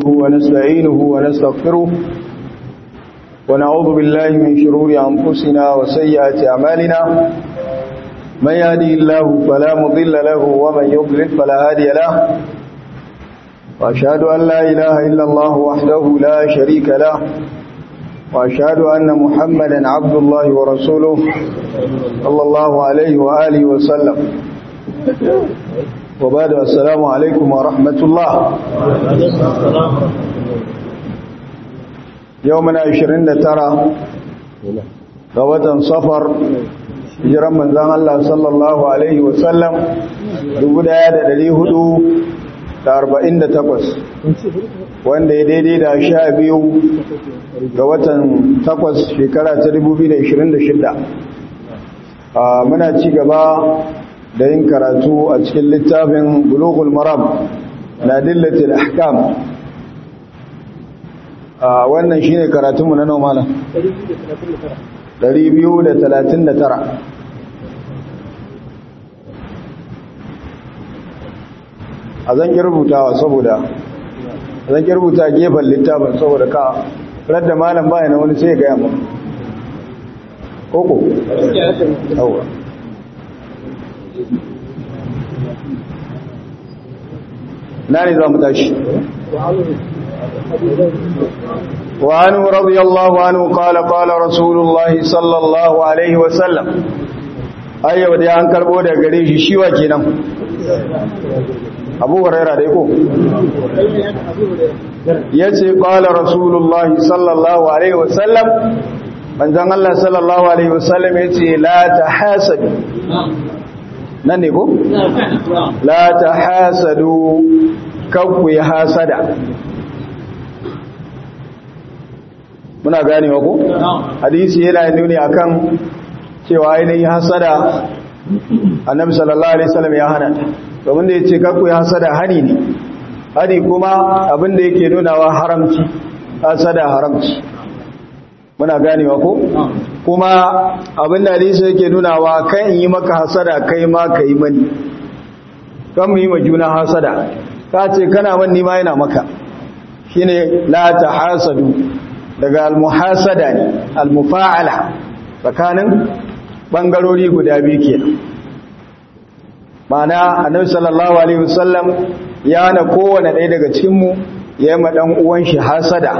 ونستعينه ونستغفره ونعوذ بالله من شرور أنفسنا وسيئات أعمالنا من يهدي الله فلا مضل له ومن يضلل فلا هادي له وأشهد أن لا إله إلا الله وحده لا شريك له وأشهد أن محمدا عبد الله ورسوله صلى الله عليه وآله وسلم وبعد السلام عليكم ورحمة الله يومنا 29 غوة صفر hijiran manzan Allah sallallahu Alaihi wasallam 1448 wanda ya daidai da 12 ga watan 8 shekara ta 2026 muna ci gaba da yin karatu a cikin littafin Bulughul Maram na Dillatul Ahkam wannan shine karatunmu na nawa malam 239 a zan ki rubutawa saboda zan ki rubuta gefen littafin saboda ka radda malam baya na wani sai ya gaya mu koko yawa na ne za mu tashi وعنه رضي الله عنه قال قال رسول الله صلى الله عليه وسلم أيوة دي أنكر بودا قريش شيوا كينا أبو هريرة ديكو يسي قال رسول الله صلى الله عليه وسلم من ذن الله صلى الله عليه وسلم يسي لا تحاسد ننكو لا تحاسدوا كوي حاسدا muna ganewa ko hadisi yana nuni akan cewa ainihin hasada annabi sallallahu alaihi wasallam ya hana domin da yace kakku ya hasada hani ne hani kuma abin da yake nunawa haramci hasada haramci muna ganewa ko kuma abin da hadisi yake nunawa kai in yi maka hasada kai ma kai mani kan mu yi ma juna hasada ka ce kana man ni ma yana maka shine la tahasadu daga al-muhasada ne al-mufa'ala tsakanin bangarori guda biyu kenan ma'ana annabi sallallahu alaihi wasallam ya na kowanne ɗaya daga cikin mu ya yi ma dan uwan shi hasada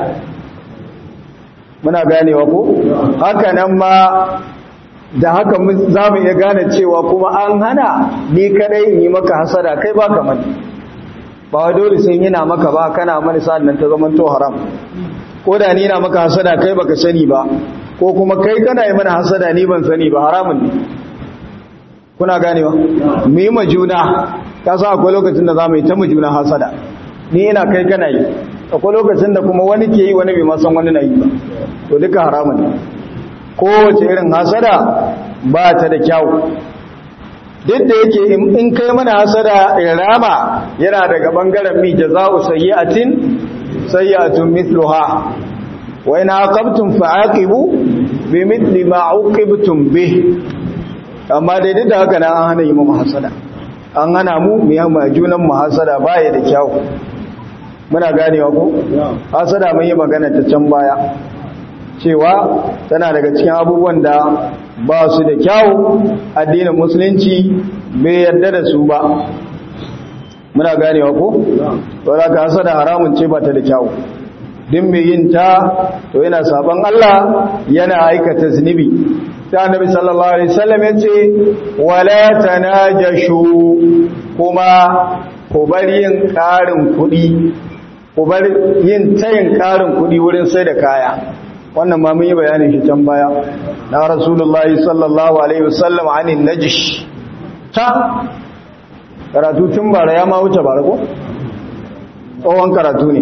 muna ganewa ko haka nan ma da haka za mu iya gane cewa kuma an hana ni kadai in yi maka hasada kai ba ka mani ba dole sai yana maka ba kana mani sa'an nan ta zama to haram ko da ni na maka hasada kai baka sani ba ko kuma kai kana yi mana hasada ni ban sani ba haramun ne kuna ganewa mu yi majuna ka sa akwai lokacin da za mu yi ta majuna hasada ni ina kai kana yi akwai lokacin da kuma wani ke yi wani bai masan wani na yi ba to duka haramun ne kowace irin hasada ba ta da kyawu duk da yake in kai mana hasada irama yana daga bangaren mi jaza'u sayyi'atin sayyi'atun mithluha wa in aqabtum fa'aqibu bimithli ma uqibtum bih amma dai duk da haka nan an hana yi mu hasada an hana mu mu yi junan mu hasada baya da kyau muna ganewa ko hasada mun yi magana ta can baya cewa tana daga cikin abubuwan da ba su da kyau addinin musulunci bai yarda da su ba muna ganewa ko to da ka hasada haramun ce ba ta da kyau din mai yin ta to yana saban Allah yana aikata zunubi sai annabi sallallahu alaihi wasallam yace wala tanajashu kuma ku bar yin karin kudi ku bar yin tayin karin kudi wurin sai da kaya wannan ma mun yi bayanin shi can baya na rasulullahi sallallahu alaihi wasallam anin najish ta karatu tun bara ya ma wuce bara ko tsohon karatu ne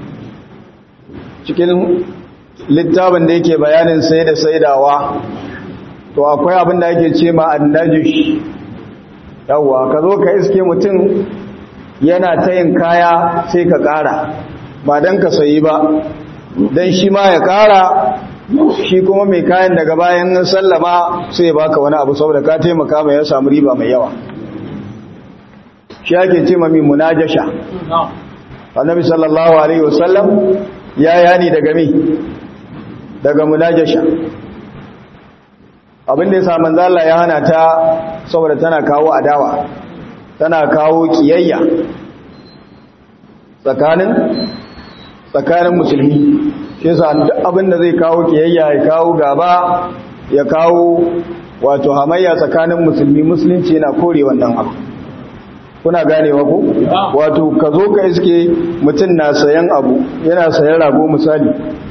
cikin littafin da yake bayanin sai da saidawa to akwai abin da yake ce ma annajish yawwa ka zo ka iske mutum yana tayin kaya sai ka kara ba dan ka sayi ba dan shi ma ya kara shi kuma mai kayan daga bayan sallama sai ya baka wani abu saboda ka taimaka mai ya samu riba mai yawa shi ake ce mami munajasha annabi sallallahu alaihi wasallam ya yani daga me daga munajasha abinda yasa manzo Allah ya hana ta saboda tana kawo adawa tana kawo kiyayya tsakanin musulmi shi yasa duk abinda zai kawo kiyayya ya kawo gaba ya kawo wato hamayya tsakanin musulunci yana kore wannan abu kuna ganewa ko wato ka zo ka iske mutum na sayan abu yana sayan rago misali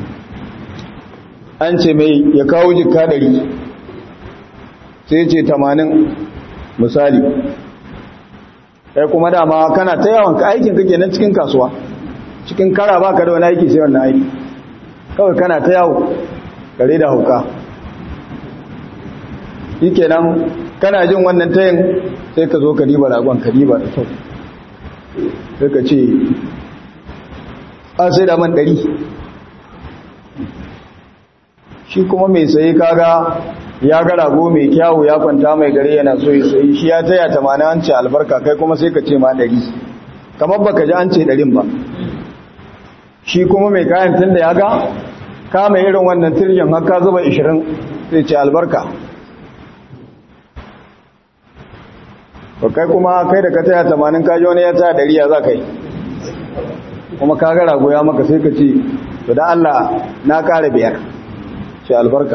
an ce mai ya kawo jikka 100 sai ce 80 misali kai kuma dama kana ta yawan ka aikin kake nan cikin kasuwa cikin kara baka da wani aiki sai wannan aiki kawai kana ta yawo kare da hauka shikenan kana jin wannan tayin sai ka zo ka diba ragon ka diba da kyau sai ka ce a sai da man 100 shi kuma mai sayi kaga ya ga rago mai kyawu ya kwanta mai gare yana so ya sayi shi ya taya 80 an ce albarka kai kuma sai ka ce ma 100 kamar baka ji an ce 100 ba shi kuma mai kayan tunda ya ga kama irin wannan tirjin har ka zuba 20 sai ce albarka to kai kuma kai da ka taya 80 kaji wani ya taya 100 ya za ka yi kuma ka ga rago ya maka sai ka ce to da Allah na ƙara 5 ce albarka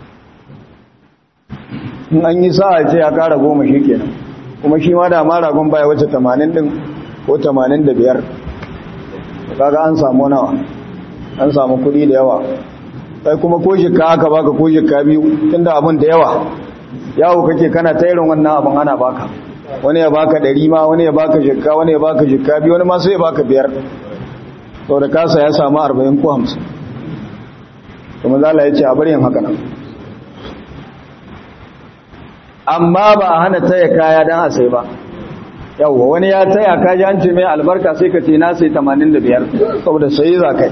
in an yi sa'a ce ya ƙara 10 shi kenan kuma shi ma da ma ragon baya wacce 80 din ko 85 kaga an samu nawa an samu kuɗi da yawa kai kuma ko shikka aka baka ko shikka 2 tunda abin da yawa yawo kake kana ta irin wannan abin ana baka wani ya baka 100 ma wani ya baka shikka wani ya baka shikka 2 wani ma sai ya baka 5 to da kasa ya samu 40 ko 50 to manzo Allah ya ce a bari yin haka nan amma ba a hana taya kaya dan a sai ba yawwa wani ya taya kaji an ce mai albarka sai ka ce na sai 85 saboda sai za kai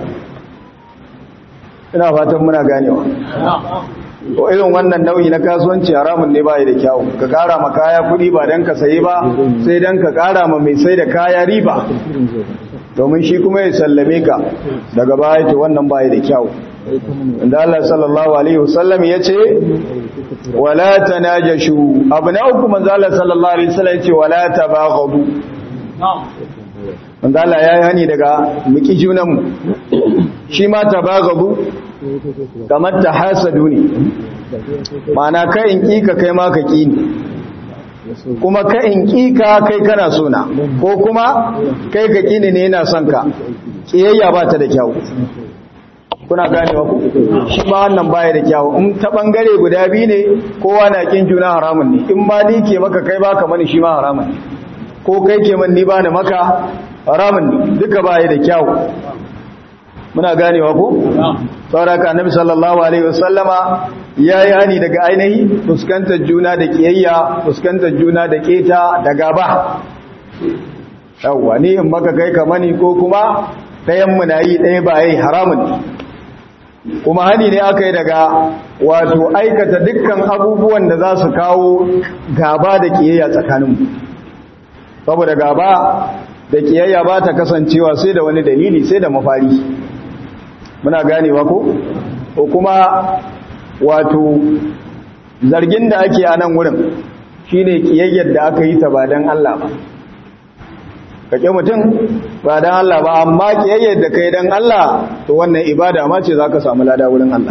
ina fatan muna ganewa to irin wannan nau'i na kasuwanci haramun ne bai da kyau ka kara ma kaya kudi ba dan ka sayi ba sai dan ka kara ma mai sai da kaya riba domin shi kuma ya sallame ka daga baya to wannan bai da kyau inda Allah sallallahu alaihi wasallam yace wala tanajashu abna uku manzo Allah sallallahu alaihi wasallam yace wala tabaghadu manzo Allah yayi hani daga miki junan mu shi ma tabaghadu kamar tahasadu ne ma'ana kai in kika kai ma ka kini kuma ka in kika kai kana sona ko kuma kai ka kini ne yana son ka kiyayya ba ta da kyau kuna ganewa ku shi ma wannan baya da kyau in ta bangare guda biyu ne kowa na kin juna haramun ne in ma ni ke maka kai baka mani shi ma haramun ne ko kai ke man ni ba ni maka haramun ne duka baya da kyau muna ganewa ku sauraka annabi sallallahu alaihi wasallama yayi hani daga ainihi fuskantar juna da kiyayya fuskantar juna da keta da gaba yawa ni in maka kai ka mani ko kuma ɗayan mu na yi ɗaya ba yi haramun ne kuma hani ne aka yi daga wato aikata dukkan abubuwan da za su kawo gaba da kiyayya tsakaninmu saboda gaba da kiyayya ba ta kasancewa sai da wani dalili sai da mafari muna ganewa ko kuma wato zargin da ake a nan wurin shine kiyayyar da aka yi ta ba dan Allah ba kake mutum ba dan Allah ba amma kiyayyar da kai dan Allah to wannan ibada ma ce zaka samu lada wurin Allah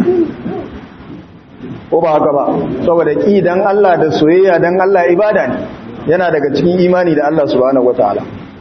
ko ba haka ba saboda ki dan Allah da soyayya dan Allah ibada ne yana daga cikin imani da Allah subhanahu wataala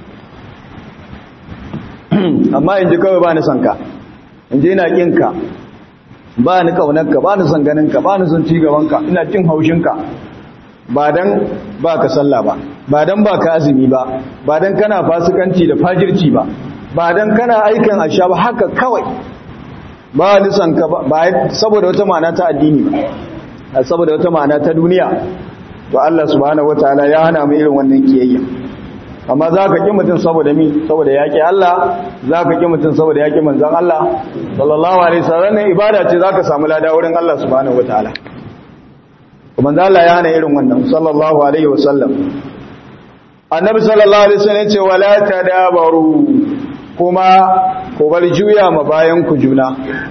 amma in ji kawai ba ni son ka in ji ina kin ka ba ni kaunar ka ba ni son ganin ka ba ni son ci gaban ka ina jin haushin ka ba dan ba ka sallah ba ba dan ba ka azumi ba ba dan kana fasikanci da fajirci ba ba dan kana aikin asha ba haka kawai ba ni son ka ba saboda wata ma'ana ta addini ba saboda wata ma'ana ta duniya to Allah subhanahu wataala ya hana mu irin wannan kiyayya amma za ka ƙi mutum saboda mi saboda yaƙi Allah za ka ƙi mutum saboda yaƙi manzan Allah sallallahu alaihi wasallam ibada ce za ka samu lada wurin Allah subhanahu wataala kuma manzan Allah ya hana irin wannan sallallahu alaihi wasallam annabi sallallahu alaihi wasallam ya ce wala tadabaru kuma ku bar juya ma bayan ku juna.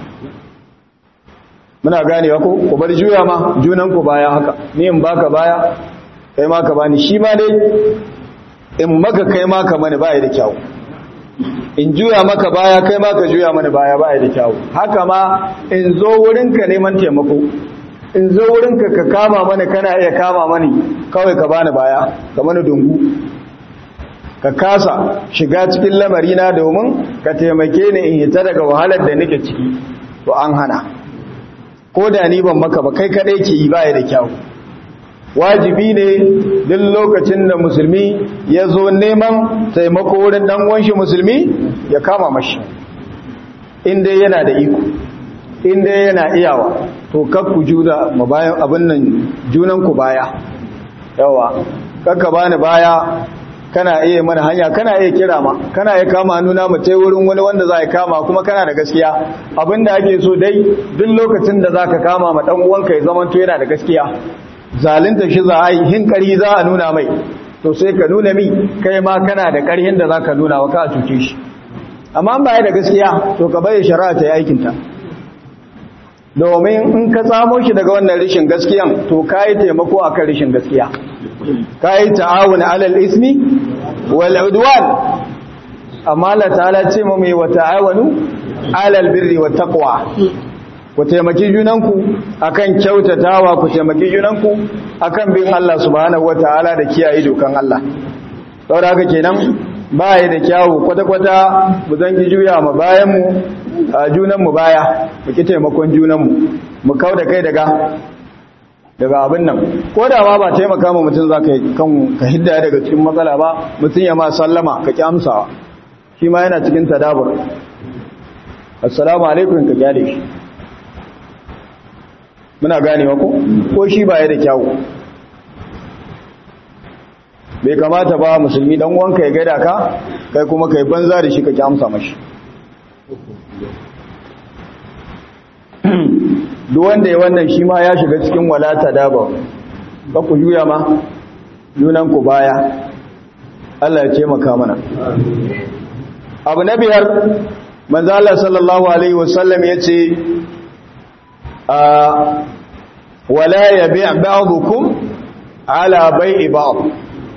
Muna ganewa ko ku bar juya ma junan ku baya haka, ni in baka baya kai ma ka bani, shi ma dai in maka kai ma ka mani baya da kyau, in juya maka baya kai ma ka juya mani baya baya da kyau. Haka ma in zo wurinka neman taimako, in zo wurinka ka kama mani, kana iya kama mani kawai ka bani baya ka mani dungu, ka kasa shiga cikin lamarina domin ka taimake ni in hita daga wahalar da nake ciki, to an hana. Ko da ni ban maka ba kai kadai ke yi baya da kyau. Wajibi ne duk lokacin da musulmi ya zo neman taimako wurin dan uwan shi musulmi ya kama mashi, inda yana da iko, inda yana iyawa, to kakku juda mabayan abin nan junanku baya. Yawa kakka bani baya, kana iya mana hanya, kana iya kira ma, kana iya kama nuna mu tai wurin wani wanda za ya kama kuma kana da gaskiya. Abinda ake so dai duk lokacin da zaka kama ma dan uwanka ya zama to yana da gaskiya. Zalunta shi za a yi, hinkari za a nuna mai, to sai ka nuna mi kai ma kana da ƙarhin da zaka nuna wa ka cuce shi. Amma ba ya da gaskiya to ka bari shari'a ta yi aikin ta. Domin in ka tsamo shi daga wannan rishin gaskiyan to kai taimako akan rishin gaskiya. Kai ta'awun alal ismi wal udwan. Amma Allah ta'ala ce mu mai wa ta'awanu alal birri wat taqwa. Ku taimaki junanku akan kyautatawa, ku taimaki junanku akan bin Allah subhanahu wataala da kiyaye dokan Allah. Saboda haka kenan baya da kyawu kwata-kwata mu zangi juya mu bayan mu junan mu baya, mu ki taimakon junan mu kauda kai daga abin nan. Ko da ma ba taimaka ma mutum za ka hidda daga cikin matsala ba, mutum ya ma sallama ka ki amsawa, shi ma yana cikin tadabur. Assalamu alaikum ka gyale shi. Muna ganewa ko shi baya da kyawu. Bai kamata ba musulmi dan uwanka ya gaida ka kai kuma kai banza da shi ka ki amsa mashi. Duk wanda ya wannan shi ma ya shiga cikin walata daba, ba ku juya ma junan ku baya. Allah ya taimaka mana. Abu na biyar, manzo Allah sallallahu alaihi wasallam yace wala yabi' ba'dukum ala bai'i ba'd.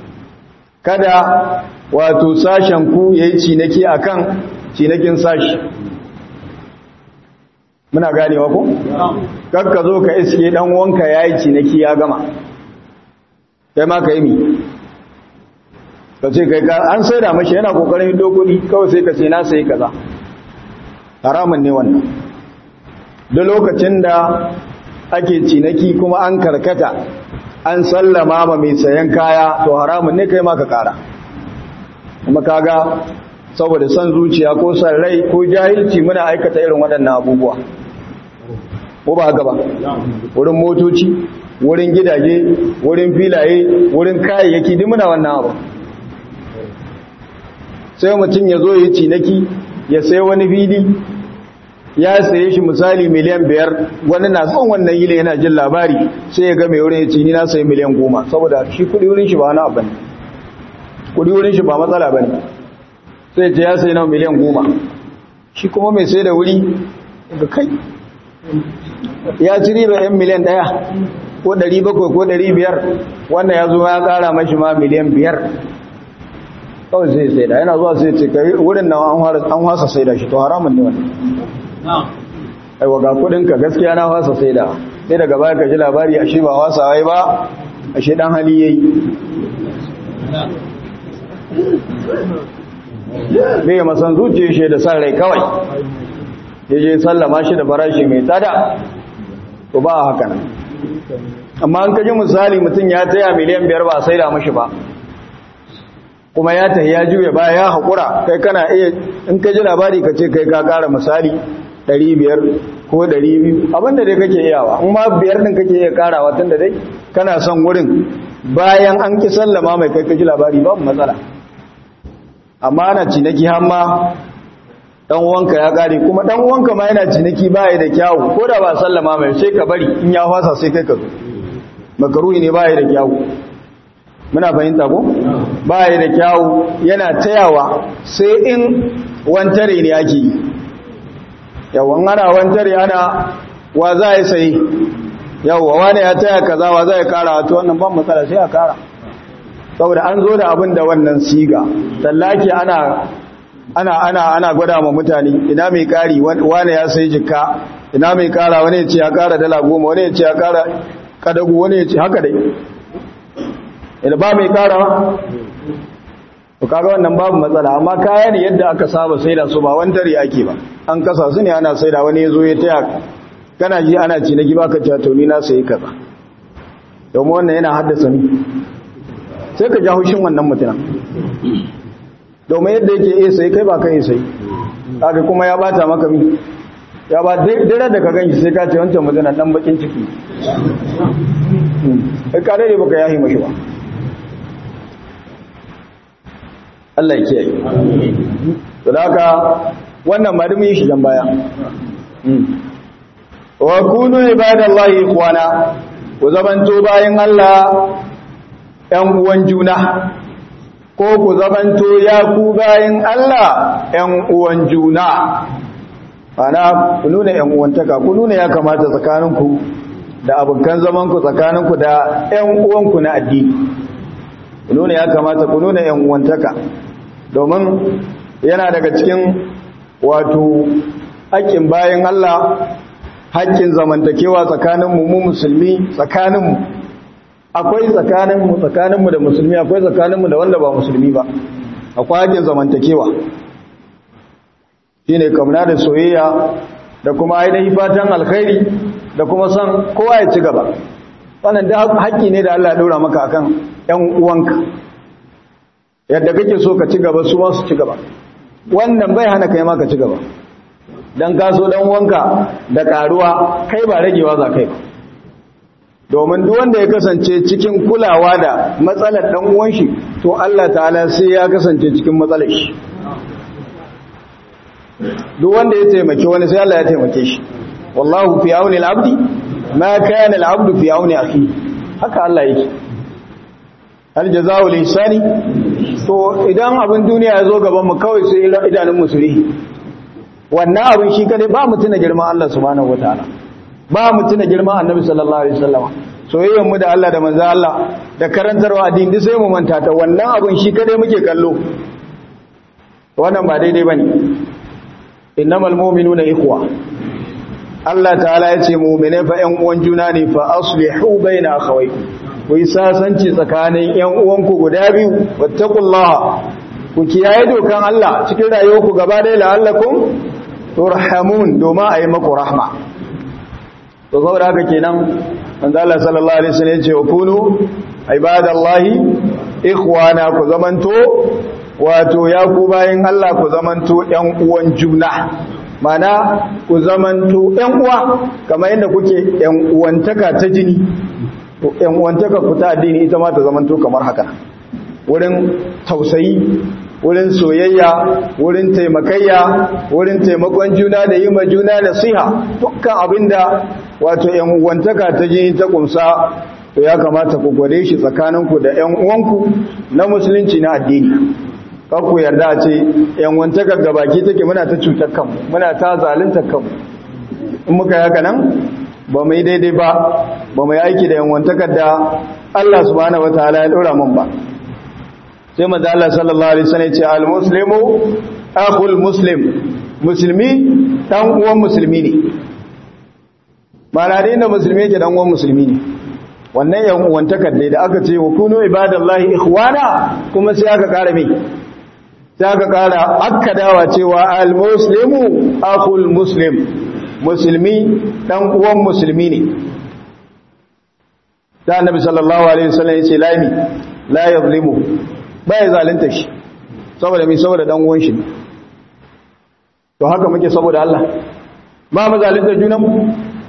Kada wato sashen ku yayi ciniki akan cinikin sashi. Muna ganewa ko? Kakka zo ka iske dan wanka yayi ciniki ya gama, kai ma ka yi mi, ka ce kai an saida mashi yana kokarin dokudi kawai sai ka ce na sai kaza. Haramun ne wannan. Da lokacin da ake ciniki kuma an karkata an sallama ma mai sayan kaya, to haramun ne kai ma ka kara. Kuma kaga saboda son zuciya ko son rai ko jahilci muna aikata irin waɗannan abubuwa, ko ba haka ba? Wurin motoci, wurin gidaje, wurin filaye, wurin kayayyaki duk muna wannan abu. Sai mutum ya zo ya ciniki ya sai wani fili, ya saye shi misali miliyan 5, wani na son wannan yile yana jin labari sai ya ga mai wurin ya ce ni na sayi miliyan 10, saboda shi kudi wurin shi ba wani abu ne, kudi wurin shi ba matsala ba ne. Sai ce ya sayi na miliyan 10, shi kuma mai sai da wuri ga kai ya ci riba yan miliyan 1 ko 700 ko 500, wannan ya zo ya kara mashi ma miliyan 5 kawai sai sai da yana zuwa sai ce kai wurin nan an wasa sai da shi, to haramun ne wannan. Aiwa ga kudinka gaskiya na wasa sai da, sai daga baya ka ji labari ashe ba wasa wai ba, ashe dan hali yayi. bai masan zuciya shi da san rai kawai ya je sallama shi da farashi mai tsada, to ba haka nan. Amma an kaji misali mutum ya taya miliyan 5 ba sai da mashi ba, kuma ya tahi ya juya ba ya haƙura, kai kana iya in ka ji labari ka ce kai ka ƙara misali 500 ko 200 abinda dai kake iyawa, in ma 5 din kake iya ƙarawa tun da dai kana son wurin bayan an ki sallama mai kai ka ji labari babu matsala. Amma ana ciniki hamma dan uwanka ya kare, kuma dan uwanka ma yana ciniki baya da kyawu, ko da ba sallama mai sai ka bari, in ya fasa sai kai ka zo. Makaruhi ne baya da kyawu, muna fahimta ko? Baya da kyawu, yana tayawa sai in wantare ne ake yi yawan ana wantare ana wa za ya sayi yawa wani ya taya kaza wa za ya kara wato wannan ban matsala sai a kara saboda an zo da abin da wannan siga tallaki ana gwada ma mutane ina mai kari wani ya sayi jikka ina mai kara wani ya ce ya kara dala 10 wani ya ce ya kara kadagu wani ya ce haka dai ina ba mai kara to kaga wannan babu matsala amma kaya ne yadda aka saba saida su ba wantare ake ba an kasa su ne ana saida wani yazo ya taya kana ji ana ci na giba ka ta to ni na sayi kaza domin wannan yana haddasa ni sai ka ja hushin wannan mutumin domin yadda yake iya sai kai ba kai sai kaga kuma ya bata maka mi ya ba dare da ka ganshi sai ka ce wancan mutumin dan bakin ciki kai ka dai baka yahi mashi ba Allah ya kiyaye. To haka wannan ma dumi shi dan baya. Wa kunu ibadallahi ikhwana. Ku zamanto bayin Allah ƴan uwan juna. Ko ku zamanto ya ku bayin Allah ƴan uwan juna. Ana ku nuna ƴan uwantaka, ku nuna ya kamata tsakaninku da abokan zamanku tsakaninku da ƴan uwanku na addini. Ku nuna ya kamata ku nuna ƴan uwantaka. Domin yana daga cikin wato haƙƙin bayan Allah haƙƙin zamantakewa tsakaninmu mu musulmi tsakaninmu akwai tsakaninmu da musulmi akwai tsakaninmu da wanda ba musulmi ba akwai haƙƙin zamantakewa shine kamna da soyayya da kuma ainihin fatan alkhairi da kuma son kowa ya ci gaba wannan da haƙƙi ne da Allah ya ɗora maka akan ƴan uwanka yadda kake so ka ci gaba su ma su ci gaba wannan bai hana kai ma ka ci gaba dan ka so dan wanka da karuwa kai ba ragewa za kai ba domin duk wanda ya kasance cikin kulawa da matsalar dan uwan shi to Allah ta'ala sai ya kasance cikin matsalar shi duk wanda ya taimake wani sai Allah ya taimake shi wallahu fi auni al-abdi ma kana al-abdu fi auni akhi haka Allah yake hal jazaa'ul ihsani to idan abin duniya ya zo gaban mu kawai sai idanun musuri wannan abin shi kadai ba mutuna girman Allah subhanahu wataala ba mutuna girman Annabi sallallahu alaihi wasallam soyayyen mu da Allah da manzo Allah da karantarwa addini duk sai mu manta ta wannan abin shi kadai muke kallo wannan ba daidai bane innamal mu'minuna ikhwa Allah ta'ala ya ce mu'mine fa ƴan uwan juna ne fa aslihu baina akhawaykum ku yi sasanci tsakanin ‘yan uwanku guda biyu, wattakullaha, ku kiyaye dokan Allah cikin rayuwarku gaba ɗaya la'allakun turhamun domin a yi maku rahma. To, saboda haka kenan, manzo Allah sallallahu Alaihi wasallam ya ce wa kunu, ibadallahi, ikhwana ku zamanto, wato ya ku bayan Allah ku zamanto ‘yan uwan juna. Mana ku zamanto ‘yan uwa, kamar yadda kuke ‘yan uwantaka ta jini. ‘yan uwantaka ku ta addini ita ma ta zamanto kamar haka wurin tausayi wurin soyayya wurin taimakayya wurin taimakon juna da yi ma juna nasiha dukkan abinda wato ‘yan uwantaka ta jini ta kumsa to ya kamata ku gwade shi tsakaninku da ‘yan uwanku na musulunci na addini kan ku yarda a ce ‘yan uwantaka gabaki take muna ta cutar kanmu muna ta zaluntar kanmu in muka yi haka nan ba mu yi daidai ba mu yi aiki da yanwantakar da Allah subhanahu wataala ya dora mun ba sai manzo Allah sallallahu alaihi wasallam ya ce al-muslimu akhul muslim musulmi dan uwan musulmi ne malade da musulmi yake dan uwan musulmi ne wannan yanwantakar da aka ce wa kunu ibadallahi ikhwana kuma sai aka kara me sai aka kara akkadawa cewa al-muslimu akhul muslim musulmi dan uwan musulmi ne da annabi sallallahu alaihi wasallam yace lami la yuzlimu bai zalunta shi saboda me saboda dan uwan shi to haka muke saboda Allah ba mu zalunta junan mu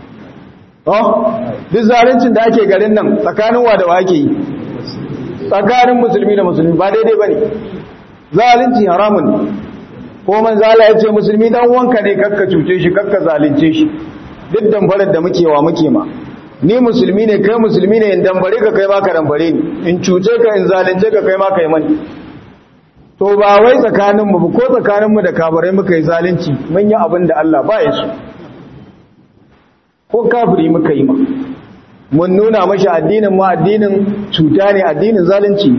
duk zaluncin da ake garin nan tsakanin wa da wa ake yi tsakanin musulmi da musulmi ba daidai bane zalunci haramun ne ko manzo Allah ya ce musulmi dan wanka ne kakka cuce shi kakka zalunce shi duk dambarar da muke wa muke ma ni musulmi ne kai musulmi ne in dambare ka kai ma ka dambare ni in cuce ka in zalunce ka kai ma kai mani to ba wai tsakaninmu ba ko tsakaninmu da kafirai muka yi zalunci mun yi abin da Allah ba ya so ko kafiri muka yi ma mun nuna mashi addinin mu addinin cuta ne addinin zalunci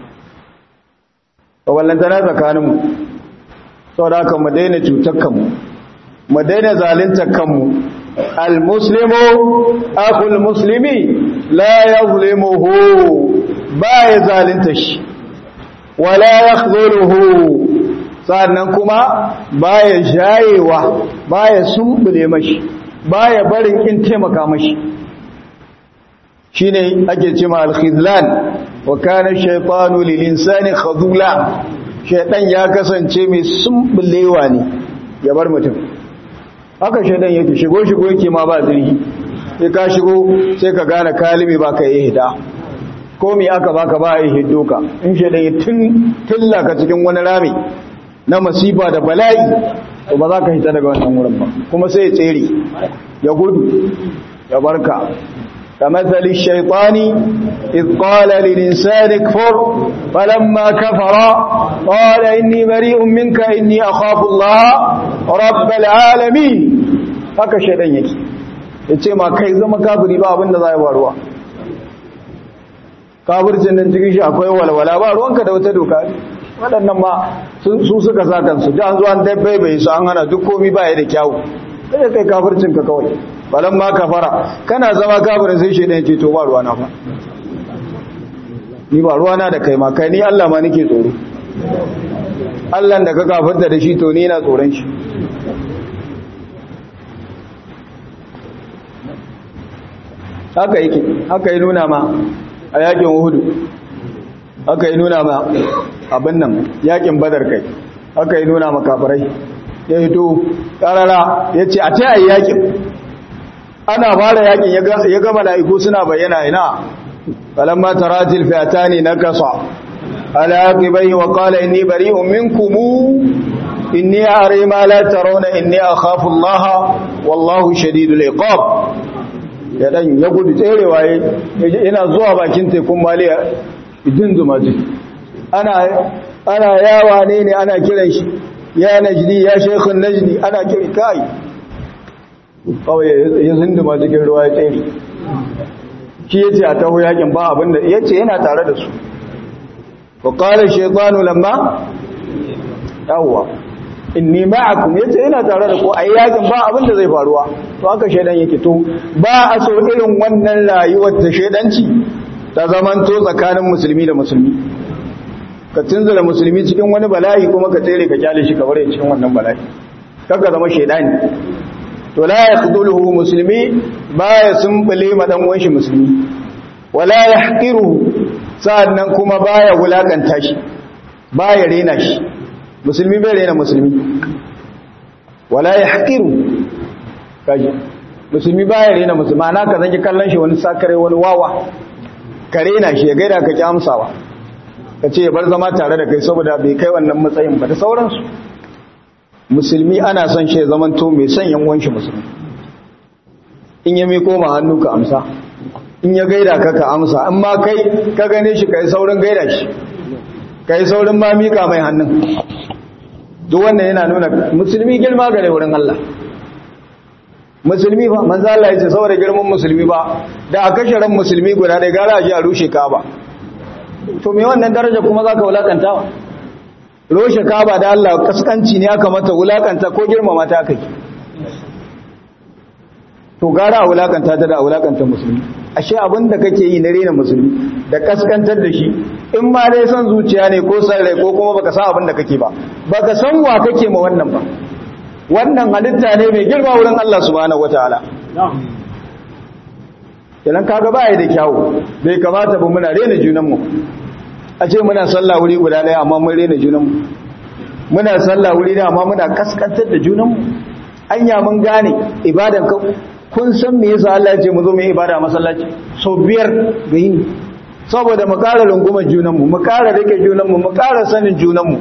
to wallantana tsakaninmu saboda haka mu daina cutar kanmu mu daina zaluntar kanmu al-muslimu akhul muslimi la yazlimuhu ba ya zalunta shi wala yakhdhuluhu sannan kuma baya jayewa baya sumbule mashi baya barin kin taimaka mashi shine ake cewa al-khizlan wa kana ash-shaytanu lil-insani khadula shaytan ya kasance mai sumbulewa ne ya bar mutum haka shaytan yake shigo yake ma ba zirhi sai ka shigo sai ka gane kalimi ba ka yi hida ko me aka baka ba yi hiddoka in shaytan ya tillaka cikin wani rami na masifa da bala'i to ba za ka hita daga wannan wurin ba kuma sai ya tsere ya gudu ya barka كمثل الشيطان إذ قال للإنسان اكفر فلما كفر قال إني بريء منك إني أخاف الله رب العالمين haka shaidan yake yace ma kai zama kafiri ba abinda zai faruwa kafircin nan cikin shi akwai walwala ba ruwanka da wata doka waɗannan ma su suka sa kansu da an zo an dabbai bai su an hana duk komai ba ya da kyawu kada kai kafircin ka kawai balan ma kafara kana zama kafirin sai shedan yace to ba ruwana fa ni ba ruwana da kai ma kai ni Allah ma nake tsoro Allah da ka kafirta da shi to ni ina tsoron shi haka yi nuna ma a yakin Uhud haka yi nuna ma abin nan yakin Badar kai haka yi nuna ma kafirai ya hito karara yace a ta yi yakin ana fara yakin ya ga mala'iku suna bayyana ina falamma taratil fi'atani nakasa ala aqibai wa qala inni bari'un minkum inni a'ri ma la tarawna inni akhafu Allah wallahu shadidul iqab ya dan ya gudu tserewa yana zuwa bakin tekun maliya idin zumaji ana yawa ne ana kiran shi ya najdi ya shaykhun najdi ana kiri kai kawai ya zinduma cikin ruwa ya tsere shi yace a taho yakin ba abinda yace yana tare da su wa qala shaytanu lamma yawwa inni ma'akum yace yana tare da ku ai yakin ba abinda zai faruwa to haka shaydan yake to ba a so irin wannan rayuwar ta shaydanci ta zamanto tsakanin musulmi da musulmi ka tunzura musulmi cikin wani bala'i kuma ka tsere ka kyale shi ka bare cikin wannan bala'i kaga zama shaydani to la yakhdhuluhu muslimi baya sumbule madan wanshi musulmi wala yahqiru sannan kuma baya wulakanta shi baya rena shi musulmi bai rena musulmi wala yahqiru kaji musulmi baya rena musulmi ana ka zanki kallon shi wani sakare wani wawa ka rena shi ya gaida ka ki amsawa ka ce ya bar zama tare da kai saboda bai kai wannan matsayin ba da sauransu musulmi ana son shi zaman to mai son yan wanshi musulmi in ya miko ma hannu ka amsa in ya gaida ka ka amsa in ma kai ka gane shi kai saurin gaida shi kai saurin ma mika mai hannun duk wannan yana nuna musulmi girma gare wurin Allah musulmi ba manzo Allah ya ce saboda girman musulmi ba da a kashe ran musulmi guda da gara a ji a rushe Kaaba to me wannan daraja kuma zaka wulakantawa roshe Kaaba da Allah kaskanci ne aka mata wulakanta ko girmama ta kai to gara a wulakanta ta da a wulakanta musulmi ashe abinda kake yi na rena musulmi da kaskantar da shi in ma dai son zuciya ne ko san rai ko kuma baka san abinda kake ba baka san wa kake ma wannan ba wannan halitta ne mai girma wurin Allah subhanahu wataala idan kaga ba da kyawu bai kamata ba muna rena junanmu a ce muna sallah wuri guda daya amma mun rena junanmu muna sallah wuri da amma muna kaskantar da junanmu anya mun gane ibadan ka kun san me yasa Allah ya ce mu zo mu yi ibada a masallaci so biyar ga yini saboda mu ƙara rungumar junanmu mu ƙara rike junanmu mu ƙara sanin junanmu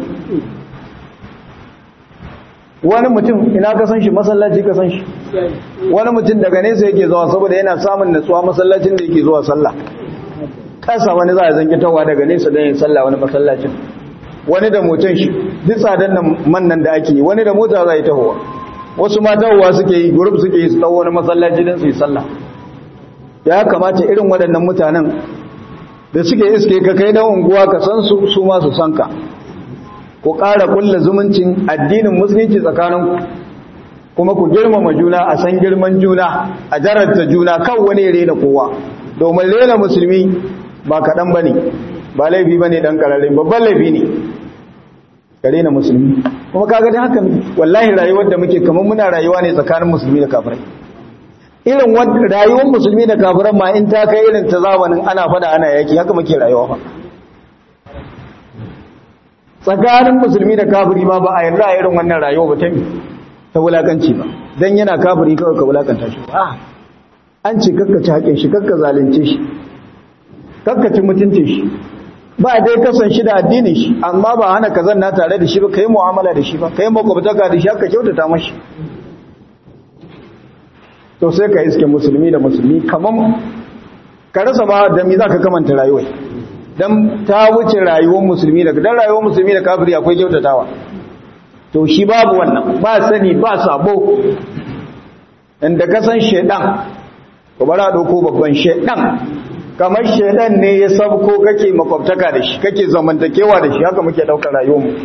wani mutum ina ka san shi masallaci ka san shi wani mutum daga nesa yake zuwa saboda yana samun natsuwa masallacin da yake zuwa sallah kasa wani za a zanki tawa daga nesa don yin sallah wani masallacin wani da motar shi duk tsadan nan man nan da ake yi wani da mota zai tahowa wasu ma tahowa suke yi group suke yi su taho wani masallaci don su yi sallah. Ya kamata irin waɗannan mutanen da suke iske ka kai dan unguwa ka san su su ma su san ka, ku ƙara ƙulla zumuncin addinin musulunci tsakaninku, kuma ku girmama juna, a san girman juna, a jararta juna, kan wani rena kowa, domin rena musulmi ba kaɗan ba ne, ba laifi ba ne ɗan ƙararren, babban laifi ne ka rena musulmi. Kuma kaga da haka wallahi rayuwar da muke kamar muna rayuwa ne tsakanin musulmi da kafirai. Irin rayuwar musulmi da kafiran ma in ta kai irin ta zamanin ana fada ana yaki, haka muke rayuwa fa. Tsakanin musulmi da kafiri ma ba a yarda a irin wannan rayuwa ba ta wulakanci ba, dan yana kafiri kawai ka wulakanta shi. An ce kakkaci haƙin shi, kakka zalunce shi, kakkaci mutuncin shi, ba dai kasan shi da addinin shi, amma ba hana ka zanna tare da shi ba, kai mu'amala da shi ba, kai makwabtaka da shi, haka kyautata mashi. To sai ka iske musulmi da musulmi kaman ka rasa ba da me zaka kamanta rayuwa, dan ta wuce rayuwar musulmi da dan rayuwar musulmi da kafiri akwai kyautatawa. To shi babu wannan, ba sani ba sabo, inda ka san shedan ko bara doko babban shedan, kamar shedan ne ya sabko kake makwabtaka da shi, kake zamantakewa da shi, haka muke daukar rayuwar mu.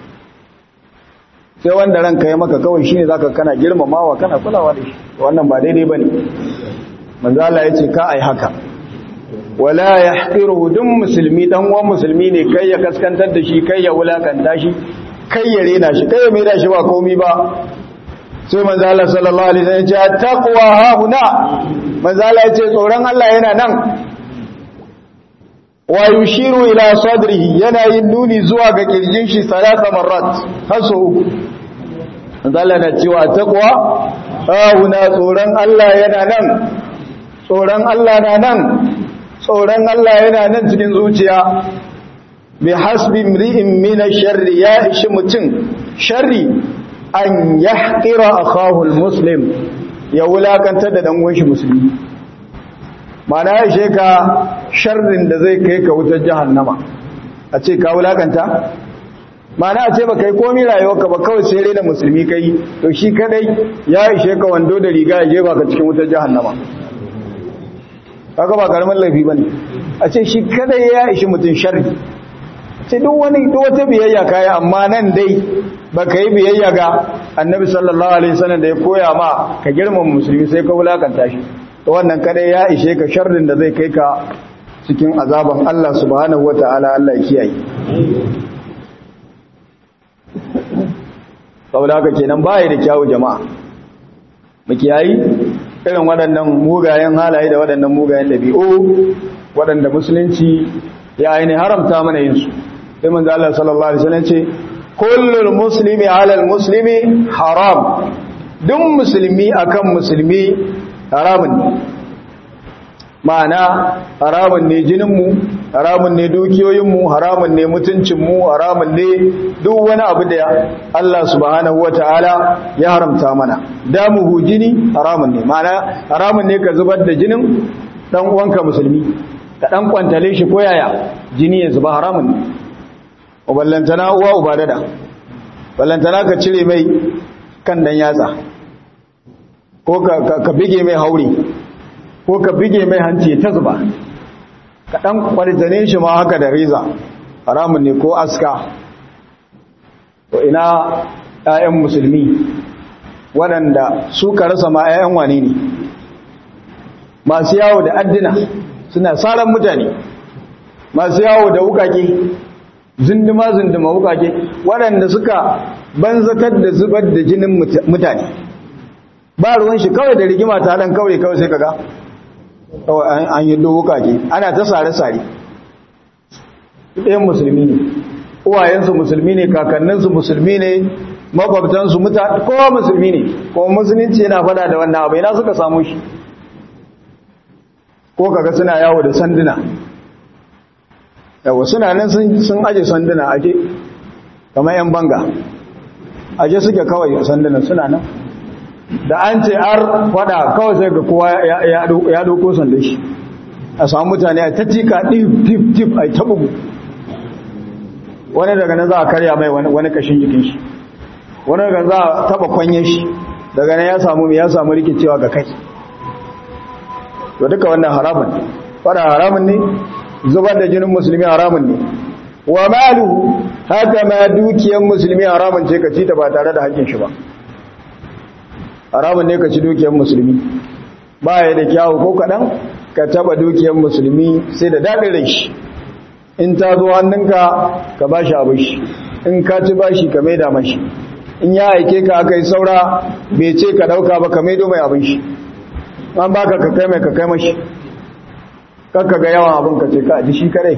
Sai wanda ranka ya maka kawai shine zaka kana girmamawa kana kulawa da shi, wannan ba daidai bane. Manzo Allah yace ka ai haka, wala yahqiru dum musulmi dan uwan musulmi ne, kai ya kaskantar da shi, kai ya wulakanta shi, kai ya rena shi, kai ya mai da shi ba komai ba. Sai manzo Allah sallallahu alaihi wasallam ya ce taqwa ha huna, manzo Allah yace tsoron Allah yana nan. Wa yushiru ila sadrihi, yana yin nuni zuwa ga kirjin shi 3 marrat, haso uku. Allah na cewa taqwa huna, tsoron Allah yana nan, tsoron Allah na nan, tsoron Allah yana nan cikin zuciya. Bi hasbi imri'in min ash-sharri, ya ishi mutum sharri an yahqira akahu al-muslim, ya wulakanta da dan uwan shi musulmi. Mana ya ishe ka sharrin da zai kai ka wutar jahannama, a ce ka wulakanta? Mana a ce ba kai komi rayuwarka ba, kawai sai rena musulmi kai, to shi kadai ya ishe ka wando da riga ya jefa ka cikin wutar jahannama. Kaga ba karamin laifi bane, a ce shi kadai ya ishi mutum sharri. Ce duk wata biyayya kai, amma nan dai ba ka yi biyayya ga Annabi sallallahu alaihi wasallam da ya koya ma ka girmama musulmi, sai ka wulakanta shi. To wannan kadai ya ishe ka sharrin da zai kai ka cikin azaban Allah subhanahu wataala, Allah ya kiyaye. Saboda haka kenan baya da kyawu jama'a, mu kiyayi irin waɗannan mugayen halaye da waɗannan mugayen ɗabi'u waɗanda musulunci ya aini haramta mana yin su. Sai manzo Allah sallallahu alaihi wasallam ce kullul muslimi alal muslimi haram, duk musulmi akan musulmi haramun ne. Ma'ana haramun ne jininmu, haramun ne dukiyoyinmu, haramun ne mutuncinmu, haramun ne duk wani abu da Allah subhanahu wata'ala ya haramta mana. Damuhu jini haramun ne, ma'ana haramun ne ka zubar da jinin dan uwanka musulmi, ka dan kwantale shi ko yaya jini ya zuba, haramun ne. Ballantana uwa uba dada, ballantana ka cire mai kan dan yatsa, ko ka bige mai hauri, ko ka bige mai hanci ta zuba, ka ɗan kwarjane shi ma haka da reza, haramun ne, ko aska. To ina ‘ya'yan musulmi waɗanda su ka rasa ma ‘ya'yan wane ne, masu yawo da addina suna tsaron mutane, masu yawo da wukake, zindima wukake, waɗanda suka banzatar da zubar da jinin mutane. Ba ruwan shi kawai da rigima ta ɗan kawai sai kaga an yi wukake, ana ta sare-sare. ɗayan musulmi ne, uwayensu musulmi ne, kakanninsu musulmi ne, makwabtansu mutane, kowa musulmi ne, kuma musulunci yana fada da wannan abu, ina suka samu shi. Ko kaga suna yawo da sanduna, yawa suna nan sun aje sanduna aje, kamar ‘yan banga, aje suke kawai sanduna suna nan. Da an ce ar fada kawai sai ga kowa ya doko sandan shi, a samu mutane a tattika ɗif a ta bugu. wani daga nan za a karya mai wani kashin jikin shi, wani daga za a taba kwanye shi, daga nan ya samu rikicewa ga kai. To duka wannan haramun ne, fara haramun ne, zubar da jinin musulmi haramun ne, wa maluhu haka ma dukiyar musulmi haramun ce ka ci ta ba tare da hakkin shi ba. Haramun ne ka ci dukiyar musulmi, ba ya da kyawu ko kaɗan ka taba dukiyar musulmi sai da daɗin rai shi. In ta zo hannunka ka ba shi abin shi, in ka ci ba shi ka maida mashi, in ya aike ka aka yi saura bai ce ka ɗauka ba ka maido mai abin shi, an baka ka kai mashi, kakka ga yawan abin ka ce ka ji shi kare.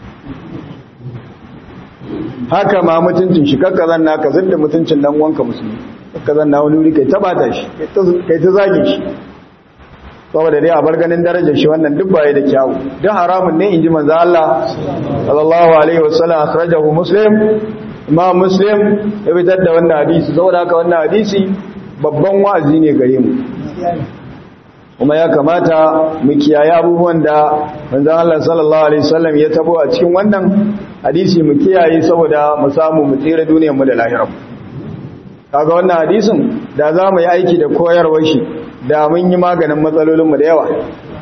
Haka ma mutuncin shi kakka zanna ka zidda mutuncin dan uwanka musulmi, kakka zanna wani wuri kai tabata shi kai ta zage shi, saboda dai a bar ganin darajar shi, wannan duk baya da kyawu, duk haramun ne inji manzo Allah sallallahu alaihi wasallam. akhrajahu Muslim, Imam Muslim ya fitar da wannan hadisi. Saboda haka wannan hadisi babban wa'azi ne gare mu, kuma ya kamata mu kiyaye abubuwan da manzo Allah sallallahu alaihi wasallam ya tabo a cikin wannan hadisi, mu kiyaye saboda mu samu mu tsira duniyar mu da lahirar mu. Kaga wannan hadisin da za mu yi aiki da koyarwar shi, da mun yi maganin matsalolinmu da yawa,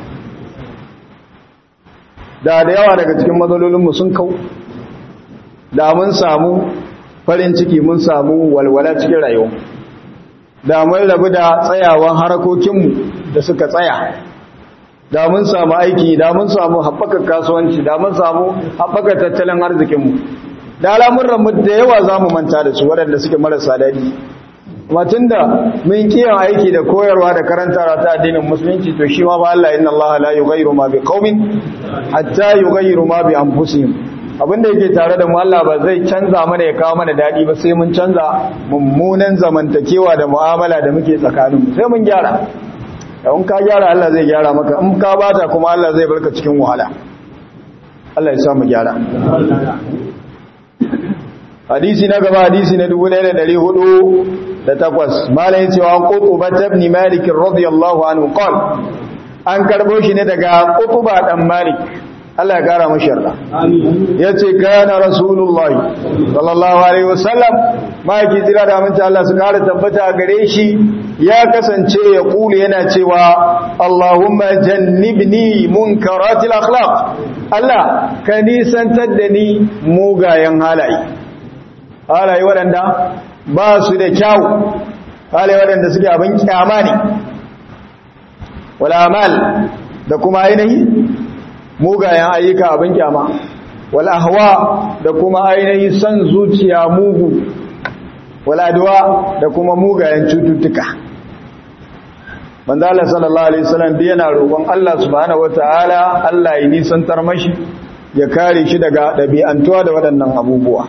da yawa daga cikin matsalolinmu sun kau, da mun samu farin ciki, mun samu walwala cikin rayuwa, da mun rabu da tsayawan harakokinmu da suka tsaya, da mun samu aiki, da mun samu haɓakar kasuwanci, da mun samu haɓakar tattalin arzikinmu, da al'amuranmu da yawa za mu manta da su waɗanda suke marasa daɗi. Matun da mun kiyan aiki da koyarwa da karantarwa ta addinin musulunci, to shi ma ba Allah, inna Allah la yughayyiru ma biqaumin hatta yughayyiru ma bi anfusihim. Abinda yake tare da mu, Allah ba zai canza mana ya kawo mana dadi ba sai mun canza mummunan zamantakewa da mu'amala da muke tsakaninmu, sai mun gyara. In ka gyara Allah zai gyara maka, in ka bata kuma Allah zai barka cikin wahala. Allah ya sa mu gyara. Hadisi na gaba, hadisi na 1408, malayin cewa Qutbah ibn Malik radiyallahu anhu qala, an karbo shi ne daga Qutbah dan Malik, Allah ya kara mashi yarda. Yace kana Rasulullahi sallallahu alaihi wasallam, maki tira da mun Allah su kara tabbata gare shi, ya kasance ya kula yana cewa Allahumma jannibni munkaratil akhlaq, Allah ka nisantar da ni mugayen halaye waɗanda ba su da kyawu, halaye waɗanda suke abin kyama ne, wal amal da kuma ainihi mugayen ayyuka abin kyama, wal ahwa da kuma ainihi san zuciya mugu, wal adwa da kuma mugayen cututtuka. Manzo Allah sallallahu alaihi wasallam da yana roƙon Allah subhanahu wataala Allah ya nisantar mashi, ya kare shi daga ɗabi'antuwa da waɗannan abubuwa.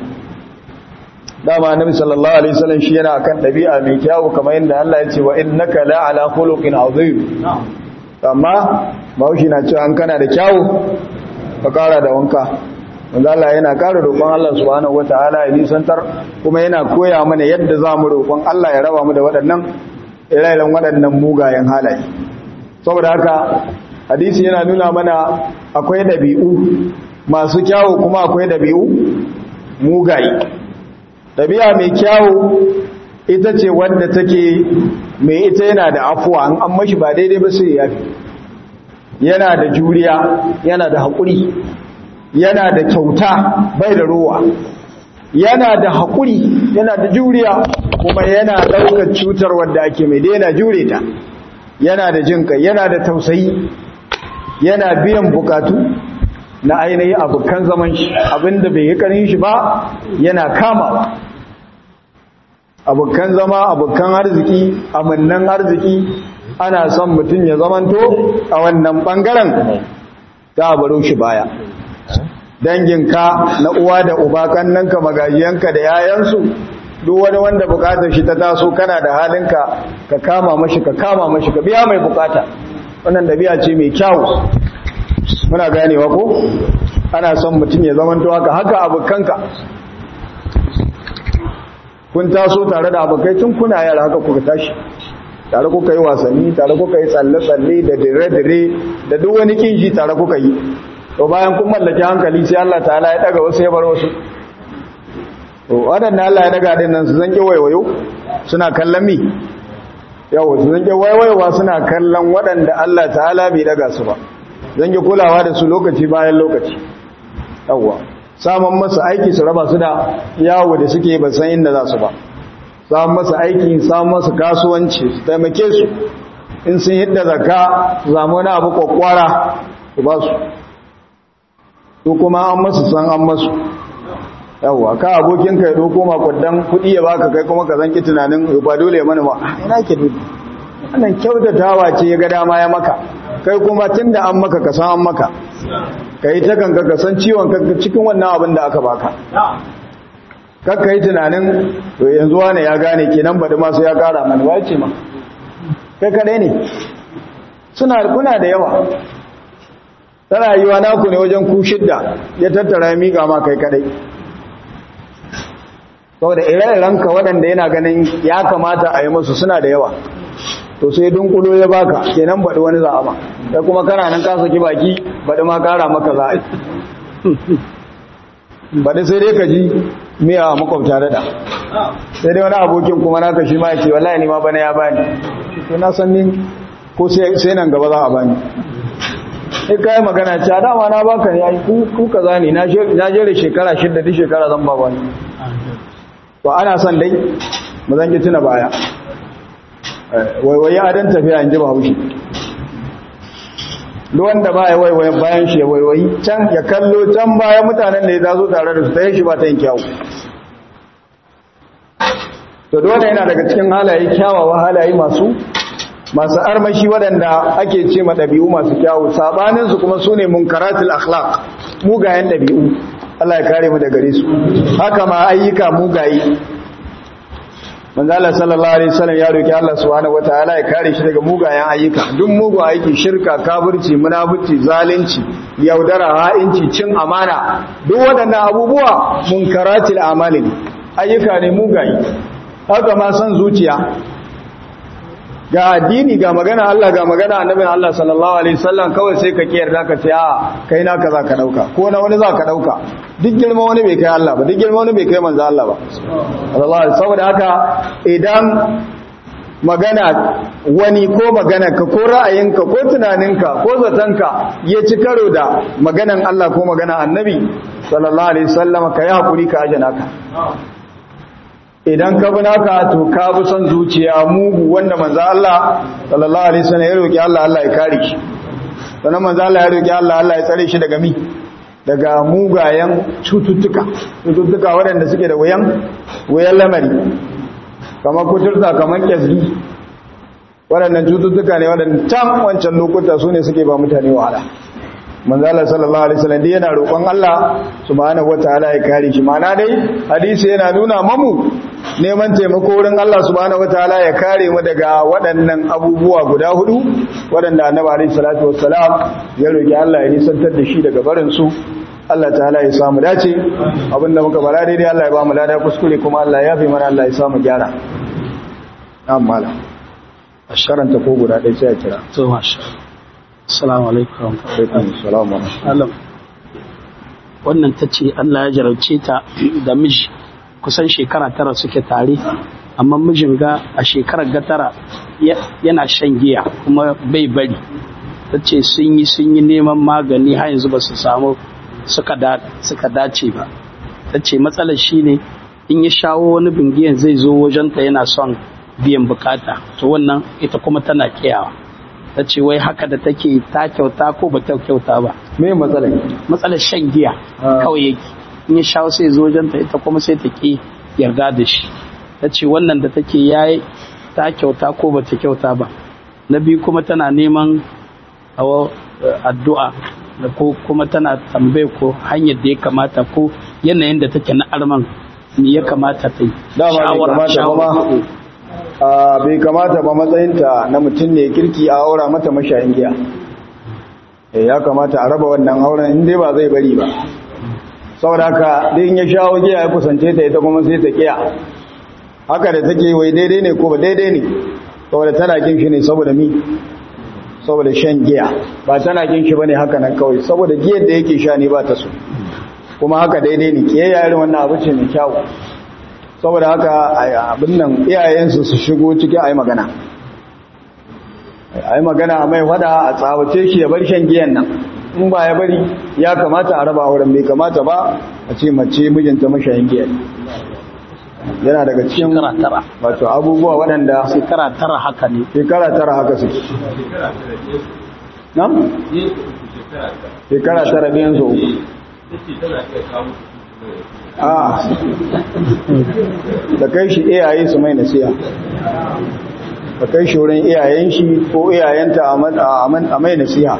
Dama Annabi sallallahu alaihi wasallam shi yana kan ɗabi'a mai kyau, kamar yadda Allah ya ce wa innaka la ala khuluqin azim. Amma maushi na cewa an kana da kyawu ka kara da wanka. Manzo Allah yana kara roƙon Allah subhanahu wataala ya nisantar, kuma yana koya mana yadda za mu roƙon Allah ya raba mu da waɗannan ire-iren waɗannan mugayen halaye. Saboda haka hadisi yana nuna mana akwai ɗabi'u masu kyawu kuma akwai ɗabi'u mugaye. Ɗabi'a mai kyawu ita ce wanda take mai ita yana da afuwa, an mashi ba daidai ba sai ya fi, yana da juriya, yana da haƙuri, yana da kyauta, bai da ruwa, yana da haƙuri, yana da juriya, kuma yana ɗaukar cutar wanda ake mai daina jure ta, yana da jinkai, yana da tausayi, yana biyan bukatu na ainihin abokan zaman shi, abinda bai yi ƙarin shi ba yana kamawa. Abokan zama, abokan arziki, amannan arziki, ana son mutum ya zamanto a wannan ɓangaren ta baro shi baya. Danginka na uwa da uba, kannanka, magajiyanka da yayansu, duk wani wanda bukatar shi ta taso kana da halinka ka kama mashi, ka biya mai bukata. Wannan dabi'a ce mai kyau. Muna ganewa ko? Ana son mutum ya zamanto haka abokanka. Kun taso tare da abokai tun kuna yara, haka kuka tashi. Tare kuka yi wasanni, tare kuka yi tsalle-tsalle da dire-dire da duk wani kinshi tare kuka yi. To bayan kun mallaki hankali sai Allah ta'ala ya daga wasu ya bar wasu. waɗanda Allah ya daga din nan su zanke waiwayo suna kallon mi yawa su zanke waiwayowa suna kallon waɗanda Allah ta'ala bai daga su ba zanke kulawa da su lokaci bayan lokaci yawa samun masu aiki su raba su da yawo da suke ba san inda za su ba samun masu aiki samun masu kasuwanci su taimake su in sun hidda zakka su samu wani abu kwakwara su ba su kuma an masu san an masu yawwa ka abokin ka ya doko makudan kudi ya baka kai kuma ka zanki tunanin ba dole ya mana ba ina ke dole wannan kyautatawa ce ya ga dama ya maka kai kuma tunda an maka ka san an maka kai ta kanka ka san ciwon kanka cikin wannan abin da aka baka kakka yi tunanin to yanzu wane ya gane kenan bada masu ya kara mana wace ma kai kadai ne kuna da yawa ta rayuwa naku ne wajen ku shidda ya tattara ya miƙa ma kai kadai saboda ire-irenka waɗanda yana ganin ya kamata a yi musu suna da yawa to sai dunkulo ya baka kenan baɗi wani za'a ma sai kuma kana nan ka saki baki baɗi ma ƙara maka za'a baɗi sai dai ka ji miya makwabta daɗa sai dai wani abokin kuma naka shi ma ya ce wallahi ni ma bana ya bani to na san ni ko sai nan gaba za a bani sai kai magana ce dama na baka ne ai ku kaza ne na jere shekara 6 duk shekara zan ba wani to ana son dai mu zan ki tuna baya waiwaye adan tafiya in ji ba haushi duk wanda ba ya waiwaye bayan shi ya waiwayi can ya kallo can baya mutanen da ya zazo tare da su ta yi shi ba ta yin kyawu to dole yana daga cikin halaye kyawawa halaye masu armashi waɗanda ake ce ma ɗabi'u masu kyawu saɓaninsu kuma su ne munkaratul akhlaq mugayen ɗabi'u Allah ya kare mu da gare su haka ma ayyuka mugaye manzo Allah sallallahu alaihi wasallam ya roki Allah subhanahu wataala ya kare shi daga mugayen ayyuka duk mugu aiki shirka kafirci munafici zalunci yaudara ha'inci cin amana duk waɗannan abubuwa munkaratul amali ayyuka ne mugaye haka ma san zuciya ga addini ga magana Allah ga magana annabin Allah sallallahu alaihi wasallam kawai sai ka kiyarda ka ce a kai naka za ka dauka ko na wani za ka dauka duk girma wani bai kai Allah ba duk girma wani bai kai manzo Allah ba wallahi saboda haka idan magana wani ko magana ka ko ra'ayinka ko tunaninka ko zatanka ya ci karo da maganan Allah ko magana annabi sallallahu alaihi wasallam ka yi hakuri ka ajana ka idan ka bi naka to ka bi son zuciya mugu wanda manzo Allah sallallahu alaihi wasallam ya roki Allah Allah ya kare shi sannan manzo Allah ya roki Allah Allah ya tsare shi daga daga mugayen cututtuka waɗanda suke da wayan lamari kamar kuturta kamar kyasgi waɗannan cututtuka ne waɗanda can wancan lokuta su ne suke ba mutane wahala manzo Allah sallallahu alaihi wasallam yana roƙon Allah subhanahu wataala ya kare shi mana dai hadisi yana nuna mamu neman taimako wurin Allah subhanahu wataala ya kare mu daga waɗannan abubuwa guda hudu waɗanda Annabi alaihi salatu wassalam ya roki Allah ya nisantar da shi daga barin su Allah ta'ala ya samu dace abinda muka bara daidai Allah ya ba mu lada kuskure kuma Allah ya yafe mana Allah ya samu gyara amma asharanta ko guda ɗaya sai ya kira to masha Assalamu alaikum. Assalamu alaikum. Wannan ta ce Allah ya jarabce ta da miji kusan shekara 9 suke tare, amma mijin ga a shekarar ga 9 yana shan giya kuma bai bari. Ta ce sun yi neman magani har yanzu ba su samu suka dace ba. Ta ce matsalar shi ne in ya shawo wani bingiyan zai zo wajenta yana son biyan bukata, to wannan ita kuma tana kiyawa. Ta ce wai haka da take ta kyauta ko ba ta kyauta ba. Me matsalar shan giya kawai yake in ya shawo sai zo janta ita kuma sai ta ki yarda da shi. Ta ce wannan da take yayi ta kyauta ko ba ta kyauta ba. Na biyu kuma tana neman addu'a da ko kuma tana tambaye ko hanyar da ya kamata ko yanayin da take na arman me ya kamata ta yi. Bai kamata ba matsayinta na mutum ne kirki a aura mata mashayin giya. Ya kamata a raba wannan auren inda ba zai bari ba. Saboda haka din ya shawo giya ya kusance ta ita kuma sai ta kiya. Haka da take wai daidai ne ko ba daidai ne. Saboda tana kin shi ne saboda saboda shan giya. Ba tana kin shi bane haka nan kawai saboda giyar da yake sha ne ba ta so. Kuma haka daidai ne kiyayya irin wannan abu ce mai kyau. saboda haka abin nan iyayensu su shigo ciki a yi magana a mai fada a tsawace shi ya bar shan giyan nan in ba ya bari ya kamata a raba auren bai kamata ba a ce mace mijinta mashayin giyan yana daga cikin wato abubuwa waɗanda shekara tara haka ne suke nan? shekara tara biyan zo uku da kai shi iyaye su mai nasiya da kai shi wurin iyayen shi ko iyayenta a mai nasiha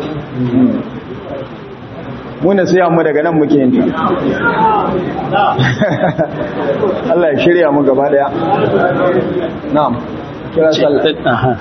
mu nasiha mu daga nan muke yinta Allah ya shirya mu gaba daya na'am kira sallah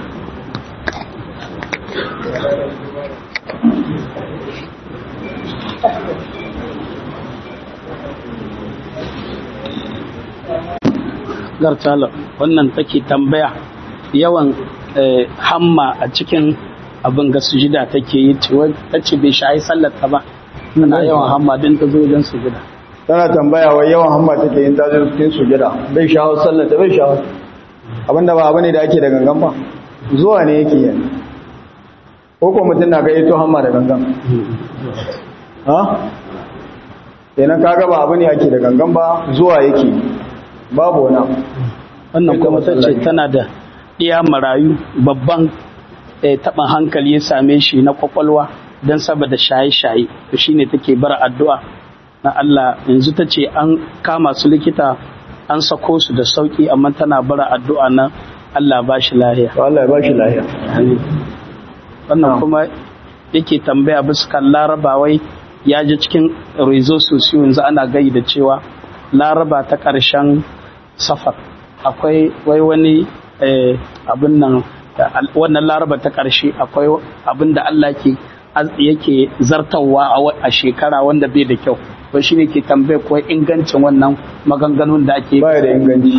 gartala wannan take tambaya yawan hamma a cikin abin ga sujida take yi tace bai shayi sallar ta ba tana yawan hamma din ta zo wajen sujida tana tambaya wai yawan hamma take yin ta zo cikin sujida bai shawo sallar ta bai shawo abinda ba abane da ake da gangan ba zuwa ne yake yin ko mutum na ga ito hamma da gangan ha kenan kaga ba abu ne ake da gangan ba zuwa yake babu wani wannan kuma tace tana da iya marayu babban taɓin hankali ya same shi na kwakwalwa don saboda shaye-shaye to shine take bar addu'a na Allah yanzu tace an kama su likita an sako su da sauki amma tana bar addu'a na Allah ba shi lahiya Allah ya ba shi lahiya wannan kuma yake tambaya bisa kan Laraba wai ya ji cikin rezo sosiyo yanzu ana gai da cewa Laraba ta ƙarshen safar akwai wai wani abin nan wannan Laraba ta ƙarshe akwai abin da Allah yake zartawa a shekara wanda bai da kyau to shine ke tambaye ko ingancin wannan maganganun da ake baya da inganci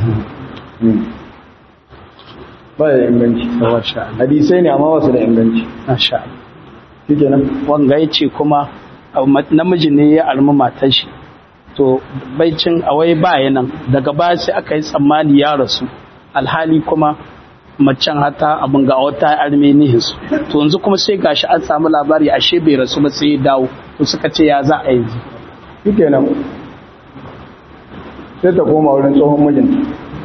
hadisai ne amma wasu da inganci masha shikenan wanga yace kuma namiji ne ya almi matar shi to baicin awai baya nan daga baya sai aka yi tsammani ya rasu alhali kuma macen hata abin ga wata armenians to yanzu kuma sai gashi an samu labari ashe bai rasu ba sai ya dawo to suka ce ya za a yi shikenan sai ta koma wurin tsohon mijinta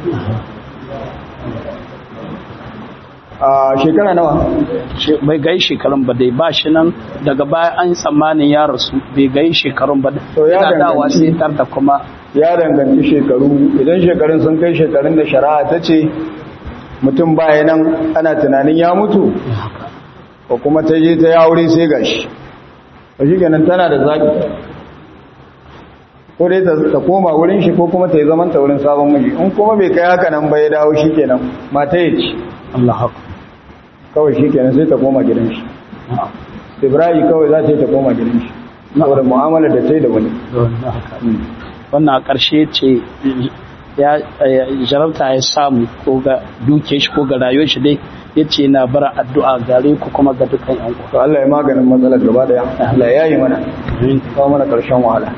a shekara nawa bai gai shekarun ba dai ba shi nan daga baya an tsammanin ya rasu bai gai shekarun ba ya dawa sai tar da kuma ya danganci shekaru idan shekarun sun kai shekarun da shari'a ta ce mutum baya nan ana tunanin ya mutu ko kuma ta je ta yaure sai gashi a shi kenan tana da zaɓi ko dai ta koma wurin shi ko kuma ta yi zaman ta wurin sabon miji in kuma bai kai haka nan ba ya dawo shi kenan mata ya ci Allah haka kawai shi kenan sai ta koma gidan shi Ibrahim kawai za ta yi ta koma gidan shi saboda mu'amala da ta yi da wani wannan a ƙarshe ce ya jarabta ya samu ko ga duke shi ko ga rayuwar shi dai ya ce na bara addu'a gare ku kuma ga dukkan yan ku to Allah ya maganin matsalar gaba daya Allah ya yi mana kawo mana ƙarshen wahala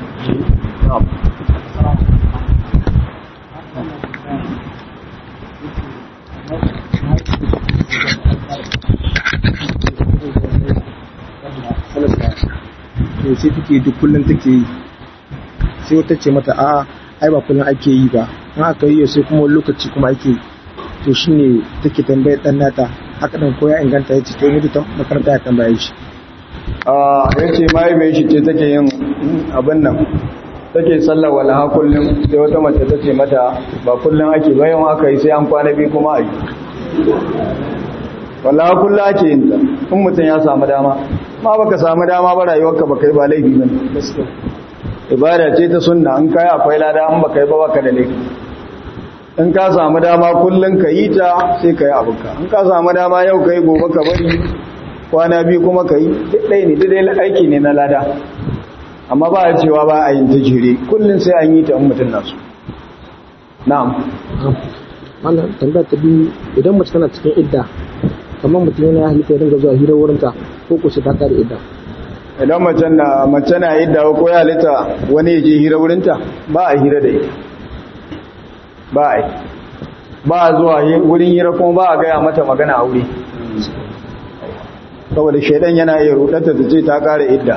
sai take duk kullum take yi sai wata ce mata a ai ba kullum ake yi ba in aka yi sai kuma wani lokaci kuma ake yi to shine take tambayar dan nata haka dan ko ya inganta yace to ni ta makaranta ya tambaye shi yace mai mai shi ce take yin abin nan take sallar walaha kullum sai wata mace ta ce mata ba kullum ake bayan aka yi sai an kwana biyu kuma a yi walaha kullum ake yin ta in mutum ya samu dama ma baka samu dama ba rayuwarka baka yi ba laifi bane ibada ce ta sunna in kai akwai lada an baka yi ba baka da laifi in ka samu dama kullum ka yi ta sai ka yi abinka in ka samu dama yau ka yi gobe ka bari kwana biyu kuma ka yi duk ɗaya ne duk aiki ne na lada amma ba a cewa ba a yin ta jere kullum sai an yi ta in mutum nasu na'am wannan tambaya ta biyu idan mace tana cikin idda kamar mutum yana halitta ya dinga zuwa hirar wurinta ko ko sai ta kare idda idan mace na idda ko ya halitta wani ya je hira wurinta ba a hira da ita ba a yi ba a zuwa wurin hira kuma ba a gaya mata magana aure saboda shaidan yana iya rudarta ta ce ta kare idda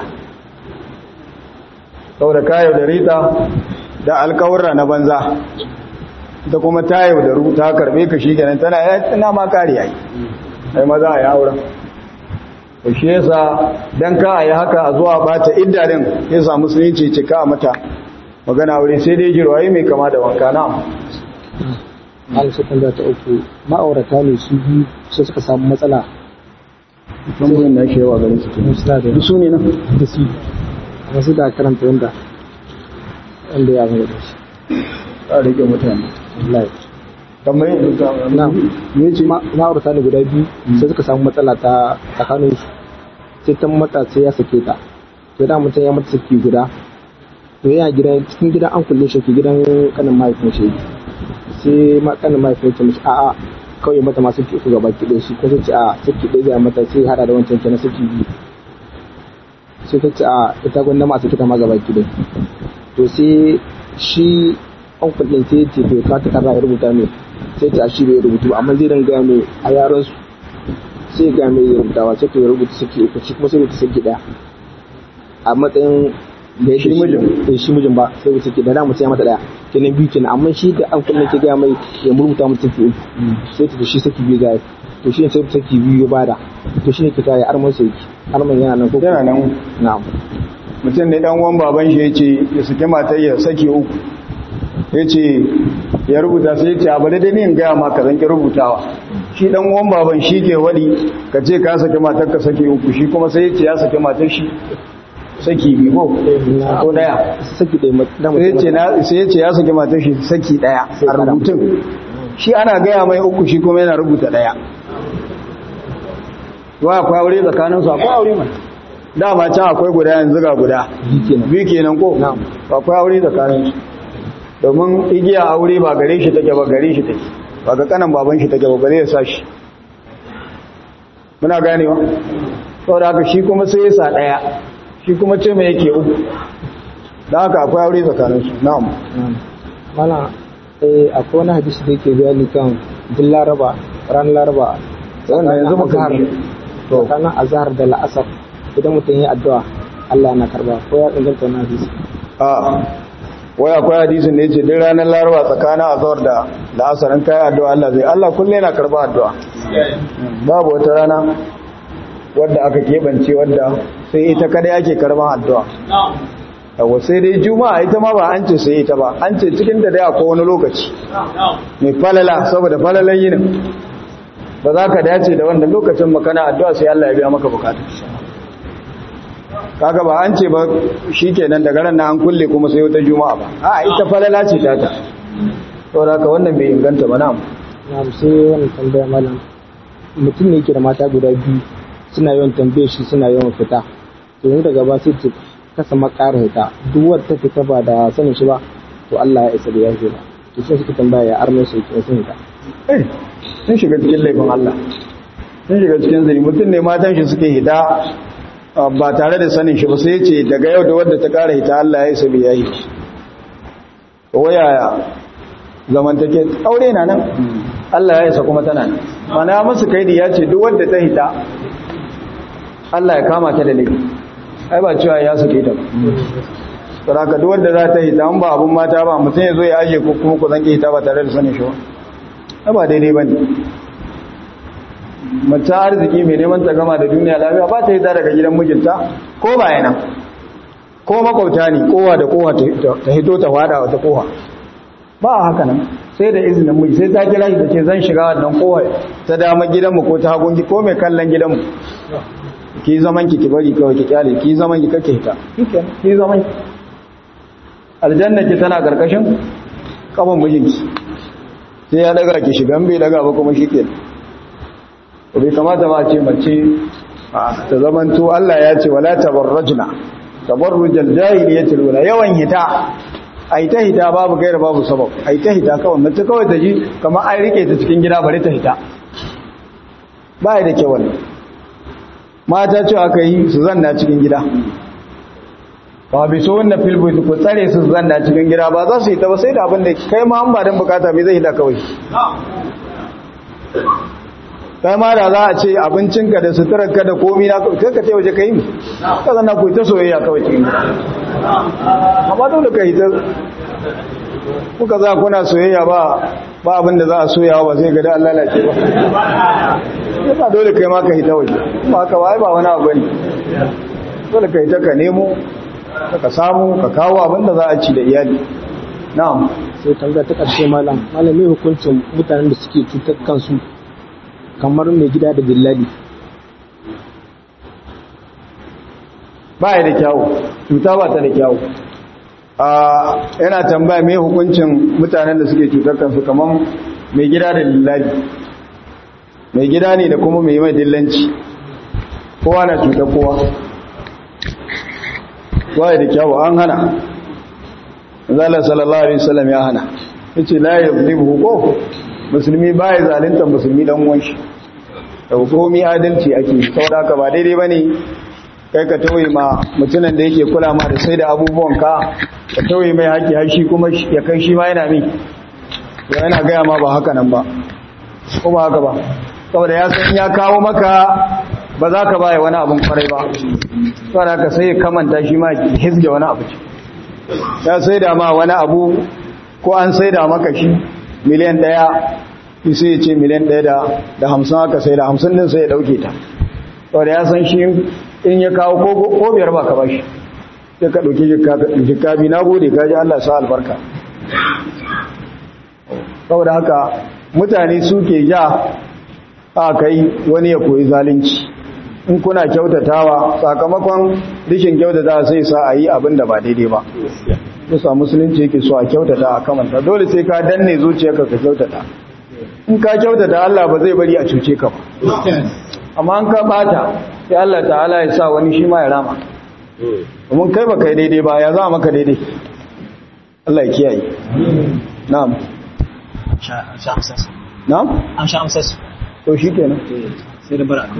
saboda ka yaudare ta da alkawarra na banza da kuma ta yaudaru ta karbe ka shi ganin tana ma kare yayi sai maza a yi auren da shi yasa dan ka a yi haka a zuwa bata idda din ya samu musulunci cika a mata magana aure sai dai jirwaye mai kama da wanka na al-sakanda ta uku ma'aurata ne su biyu sai suka samu matsala tambayin na shi yawa garin su su ne nan da su amma su da karanta wanda ya zama da shi a rike mutane wallahi tambayin na ne ce ma'aurata ne guda biyu sai suka samu matsala ta tsakanin su sai ta mata sai ya sake ta to da mutum ya mata saki guda to yana cikin gidan an kulle shi ke gidan kanin mahaifin shi sai kanin mahaifin ya ce mishi a'a kawai mata masu ke uku gaba ki shi ko sai ce a saki ɗaya zai mata sai hada da wancan kenan saki biyu sai ta ce a ita gwanda masu kita ma gaba ki to sai shi an kulle sai ya ce bai ka ta karra ya rubuta mai sai ta shi bai rubutu amma zai dan gaya mai a yaran su sai ga mai ya rubutawa sai ta rubuta saki uku shi kuma sai rubuta saki ɗaya a matsayin da ya shi mijin ba sai wuce ke da damu sai mata daya kenan biyu kenan amma shi da an kullun ke ga mai ya murmuta mutum ke sai ta shi saki biyu zai to shi ne sai saki biyu ya bada to shi ne ke kai arman sai arman yana nan ko yana nan na'am mutum ne dan uwan baban shi yace ya saki matar ya saki uku yace ya rubuta sai yace a bale dai ne in ga ma ka zan ki rubutawa shi dan uwan baban shi ke wadi ka ce ka saki matar ka saki uku shi kuma sai yace ya saki matar shi saki biyu ko daya saki ɗaya sai ya ce ya saki matar shi saki daya a rubutun shi ana gaya mai uku shi kuma yana rubuta daya wa akwai aure tsakaninsu akwai aure mai dama can akwai guda yanzu ga guda biyu kenan ko akwai aure tsakaninsu domin igiya aure ba gare shi take ba gare shi take ba ga kanan baban shi take ba gare ya sa shi muna ganewa saboda haka shi kuma sai ya sa daya shi kuma ce mai yake uku da haka akwai aure tsakaninsu na'am mana akwai wani hadisi da yake bayani kan duk laraba ran laraba wannan yanzu muka har to kana azhar da la'asar idan mutum ya addu'a Allah na karba ko ya inganta wannan hadisi wai akwai hadisin da yace duk ranar laraba tsakanin azhar da la'asar an kai addu'a Allah zai Allah kullu yana karba addu'a babu wata rana wadda aka keɓance wadda sai ita kada ake karban addu'a yawa sai dai juma'a ita ma ba an ce sai ita ba an ce cikin da dai akwai wani lokaci mai falala saboda falalan yinin ba za ka dace da wanda lokacin makana addu'a sai Allah ya biya maka bukata kaga ba an ce ba shikenan daga ran nan an kulle kuma sai wata juma'a ba a ita falala ce ta saboda haka wannan bai inganta ba na'am sai wannan tambaya malam mutum ne yake da mata guda biyu suna yawan tambaye shi suna yawan fita to yanzu daga ba sai ta kasa makara hita duk wanda ta fita ba da sanin shi ba to Allah ya isa da yanzu ba to sai suka tambaya ya arme su ke sun hita sun shiga cikin laifin Allah sun shiga cikin zai mutum ne matan shi suke hita ba tare da sanin shi ba sai ce daga yau da wadda ta kara hita Allah ya isa da yayi waya zamantake aure na nan Allah ya isa kuma tana nan mana musu kaidi ya ce duk wadda ta hita Allah ya kama ta da laifi ai ba cewa ya sake ta ba saboda duk wanda za ta hita an ba abun mata ba mutum ya zo ya aje ko kuma ku zanke hita ba tare da sanin shi ba ba daidai bane mace arziki mai neman ta gama da duniya lafiya ba ta hita daga gidan mijinta ko ba yana ko makwauta ne kowa da kowa ta hito ta fada wata kowa ba haka nan sai da izinin miji sai ta kira shi ta ce zan shiga wannan kowa ta dama gidanmu ko ta hagun ko mai kallon gidanmu ki zaman ki bari kawai ki kyale ki zaman ki kake hita ki zaman ki aljanna ki tana karkashin kafan mijinki sai ya daga ki shigan bai daga ba kuma shikenan bai kamata ba ce mace ta zamanto Allah ya ce wala tabarrajna tabarrujal jahiliyatil ula yawan hita ai ta hita babu gaira babu sabab ai ta hita kawai mace kawai ta ji kamar an rike ta cikin gida bare ta hita ba da kyau wannan mata ce aka yi su zanna cikin gida ba bi so wannan filbu ku tsare su zanna cikin gida ba za su yi ta ba sai da abin da kai ma an ba dan bukata me zai yi da kawai kai ma da za a ce abincinka da suturarka da komi na kai ka tai waje kai mi ka zanna ku ta soyayya kawai cikin gida amma dole ka yi ta kuka za kuna soyayya ba abin da za a soyawa ba sai ga da Allah lalace ba yasa dole kai ma ka yi ta waje kuma haka ba wani abu ne dole ka yi ta ka nemo ka samu ka kawo abin da za a ci da iyali na'am sai tambaya ta ƙarshe malamai hukuncin mutanen da suke cutar kansu kamar mai gida da dillali ba ya da kyawu cuta ba ta da kyawu yana tambaya mai hukuncin mutanen da suke cutar kansu kamar mai gida da dillali mai gida ne da kuma mai dillanci kowa na cutar kowa ba ya da kyawu an hana zala sallallahu alaihi wasallam ya hana yace la yuzlimu ko musulmi baya zalunta musulmi dan uwan shi da hukumi adalci ake saboda ka ba daidai bane kai ka tauye ma mutunan da yake kula ma da sai da abubuwan ka tauye mai haƙi har shi kuma ya kai shi ma yana yana gaya ma ba haka nan ba kuma haka ba saboda ya san ya kawo maka ba za ka baya wani abun kwarai ba saboda ka sai kamanta shi ma hizge wani abu ce ya sai da ma wani abu ko an sai da maka shi miliyan 1 sai ya ce miliyan 150 haka sai da 50 din sai ya dauke ta saboda ya san shi in ya kawo ko biyar ba ka bashi sai ka dauki jikka bi na gode ka ji Allah sa albarka saboda haka mutane suke ja a kai wani ya koyi zalunci in kuna kyautatawa sakamakon rishin kyautata sai sa a yi abin da ba daidai ba musa musulunci yake so a kyautata a kamanta dole sai ka danne zuciyarka ka kyautata in ka kyautata Allah ba zai bari a cuce ka ba amma an ka bata sai Allah ta'ala ya sa wani shi ma ya rama domin kai ba kai daidai ba ya za maka daidai Allah ya kiyaye na'am na'am an sha amsas to shikenan sai da bara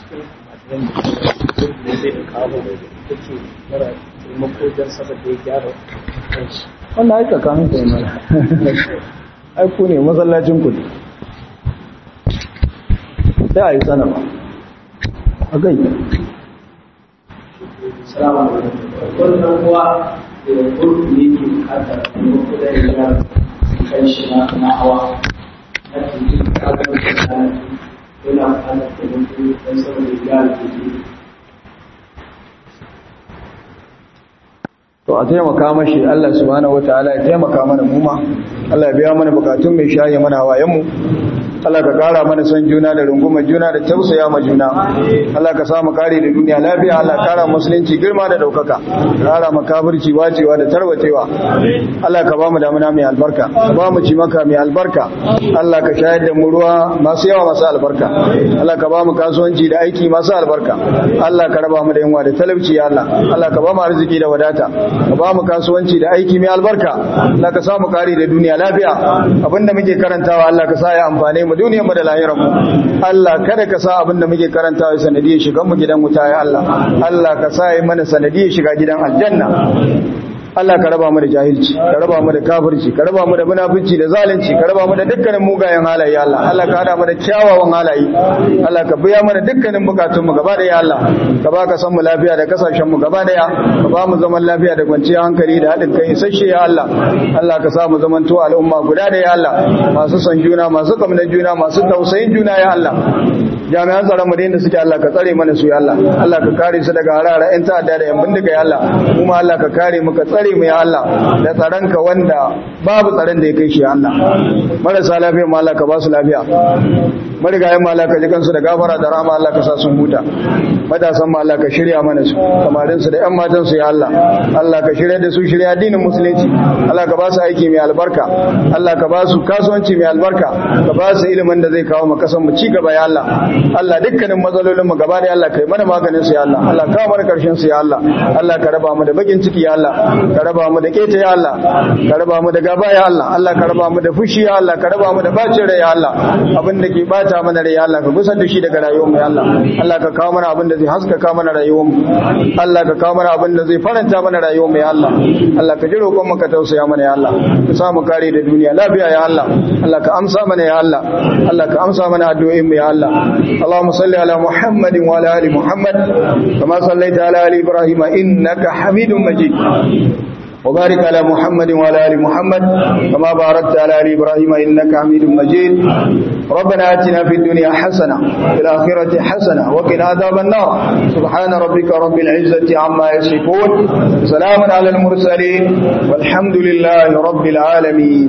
wannan aika kamun ta yi mana aiku ne masallacin kudi sai a yi sanarwa a gai wannan kuwa da kurku ne ke bukatar kuma kuda ya gyara kan shi na hawa na cikin kagar da yana bukatar da mutu don saboda ya gyara ke to a taimaka mashi Allah subhanahu wataala ya taimaka mana muma Allah ya biya mana bukatun mai shaye mana hawayen mu Allah ka kara mana son juna da rungumar juna da tausaya ma juna Allah ka samu kare da duniya lafiya Allah kara musulunci girma da daukaka kara makabirci wacewa da tarwatewa Allah ka ba mu damuna mai albarka ka ba mu cimaka mai albarka Allah ka shayar da mu ruwa masu yawa masu albarka Allah ka ba mu kasuwanci da aiki masu albarka Allah ka raba mu da yunwa da talauci ya Allah Allah ka ba mu arziki da wadata ka ba mu kasuwanci da aiki mai albarka Allah ka samu kare da duniya lafiya abinda muke karantawa Allah ka sa ya amfane mu duniyar mu da lahirar mu Allah kada ka sa abinda muke karantawa sanadiyar shigan mu gidan wuta ya Allah Allah ka sa yi mana sanadiyar shiga gidan aljanna Allah ka raba mu da jahilci ka raba mu da kafirci ka raba mu da munafici da zalunci ka raba mu da dukkanin mugayen halaye Allah Allah ka hada mu da kyawawan halaye Allah ka biya mana dukkanin bukatun mu gaba da ya Allah ka ba ka san mu lafiya da kasashen mu gaba da ya ka ba mu zaman lafiya da kwanciyar hankali da hadin kai isasshe ya Allah Allah ka sa mu zaman to al'umma guda da ya Allah masu san juna masu kamnar juna masu tausayin juna ya Allah jami'an tsaron mu da suke Allah ka tsare mana su ya Allah Allah ka kare su daga harara yan ta'adda da yan bindiga ya Allah kuma Allah ka kare mu ka tsare mu ya Allah da tsaronka wanda babu tsaron da ya kai shi ya Allah marasa lafiya mu Allah ka ba su lafiya marigayen mu Allah ka ji kansu da gafara da rahama Allah ka sa sun huta matasan mu Allah ka shirya mana su samarin su da ƴan matan su ya Allah Allah ka shirya da su shirya addinin musulunci Allah ka ba su aiki mai albarka Allah ka ba su kasuwanci mai albarka ka ba su ilimin da zai kawo mu kasan mu ci gaba ya Allah Allah dukkanin matsalolin mu gaba da Allah kai mana maganin su ya Allah Allah ka mana karshen su ya Allah Allah ka raba mu da bakin ciki ya Allah ka raba mu da keta ya Allah ka raba mu da gaba ya Allah Allah ka raba mu da fushi ya Allah ka raba mu da bacin rai ya Allah abin da ke bata mana rai ya Allah ka gusar da shi daga rayuwar mu ya Allah Allah ka kawo mana abin da zai haskaka mana rayuwar mu Allah ka kawo mana abin da zai faranta mana rayuwar mu ya Allah Allah ka ji roƙon mu ka tausaya mana ya Allah ka sa mu kare da duniya lafiya ya Allah Allah ka amsa mana ya Allah Allah ka amsa mana addu'o'in mu ya Allah Allahumma salli ala Muhammadin wa ala ali Muhammad kama sallaita ala ali Ibrahim innaka Hamidum Majid وبارك على محمد وعلى ال محمد كما باركت على ال ابراهيم انك حميد مجيد ربنا آتنا في الدنيا حسنه وفي الاخره حسنه وقنا عذاب النار سبحان ربك رب العزه عما يصفون سلام على المرسلين والحمد لله رب العالمين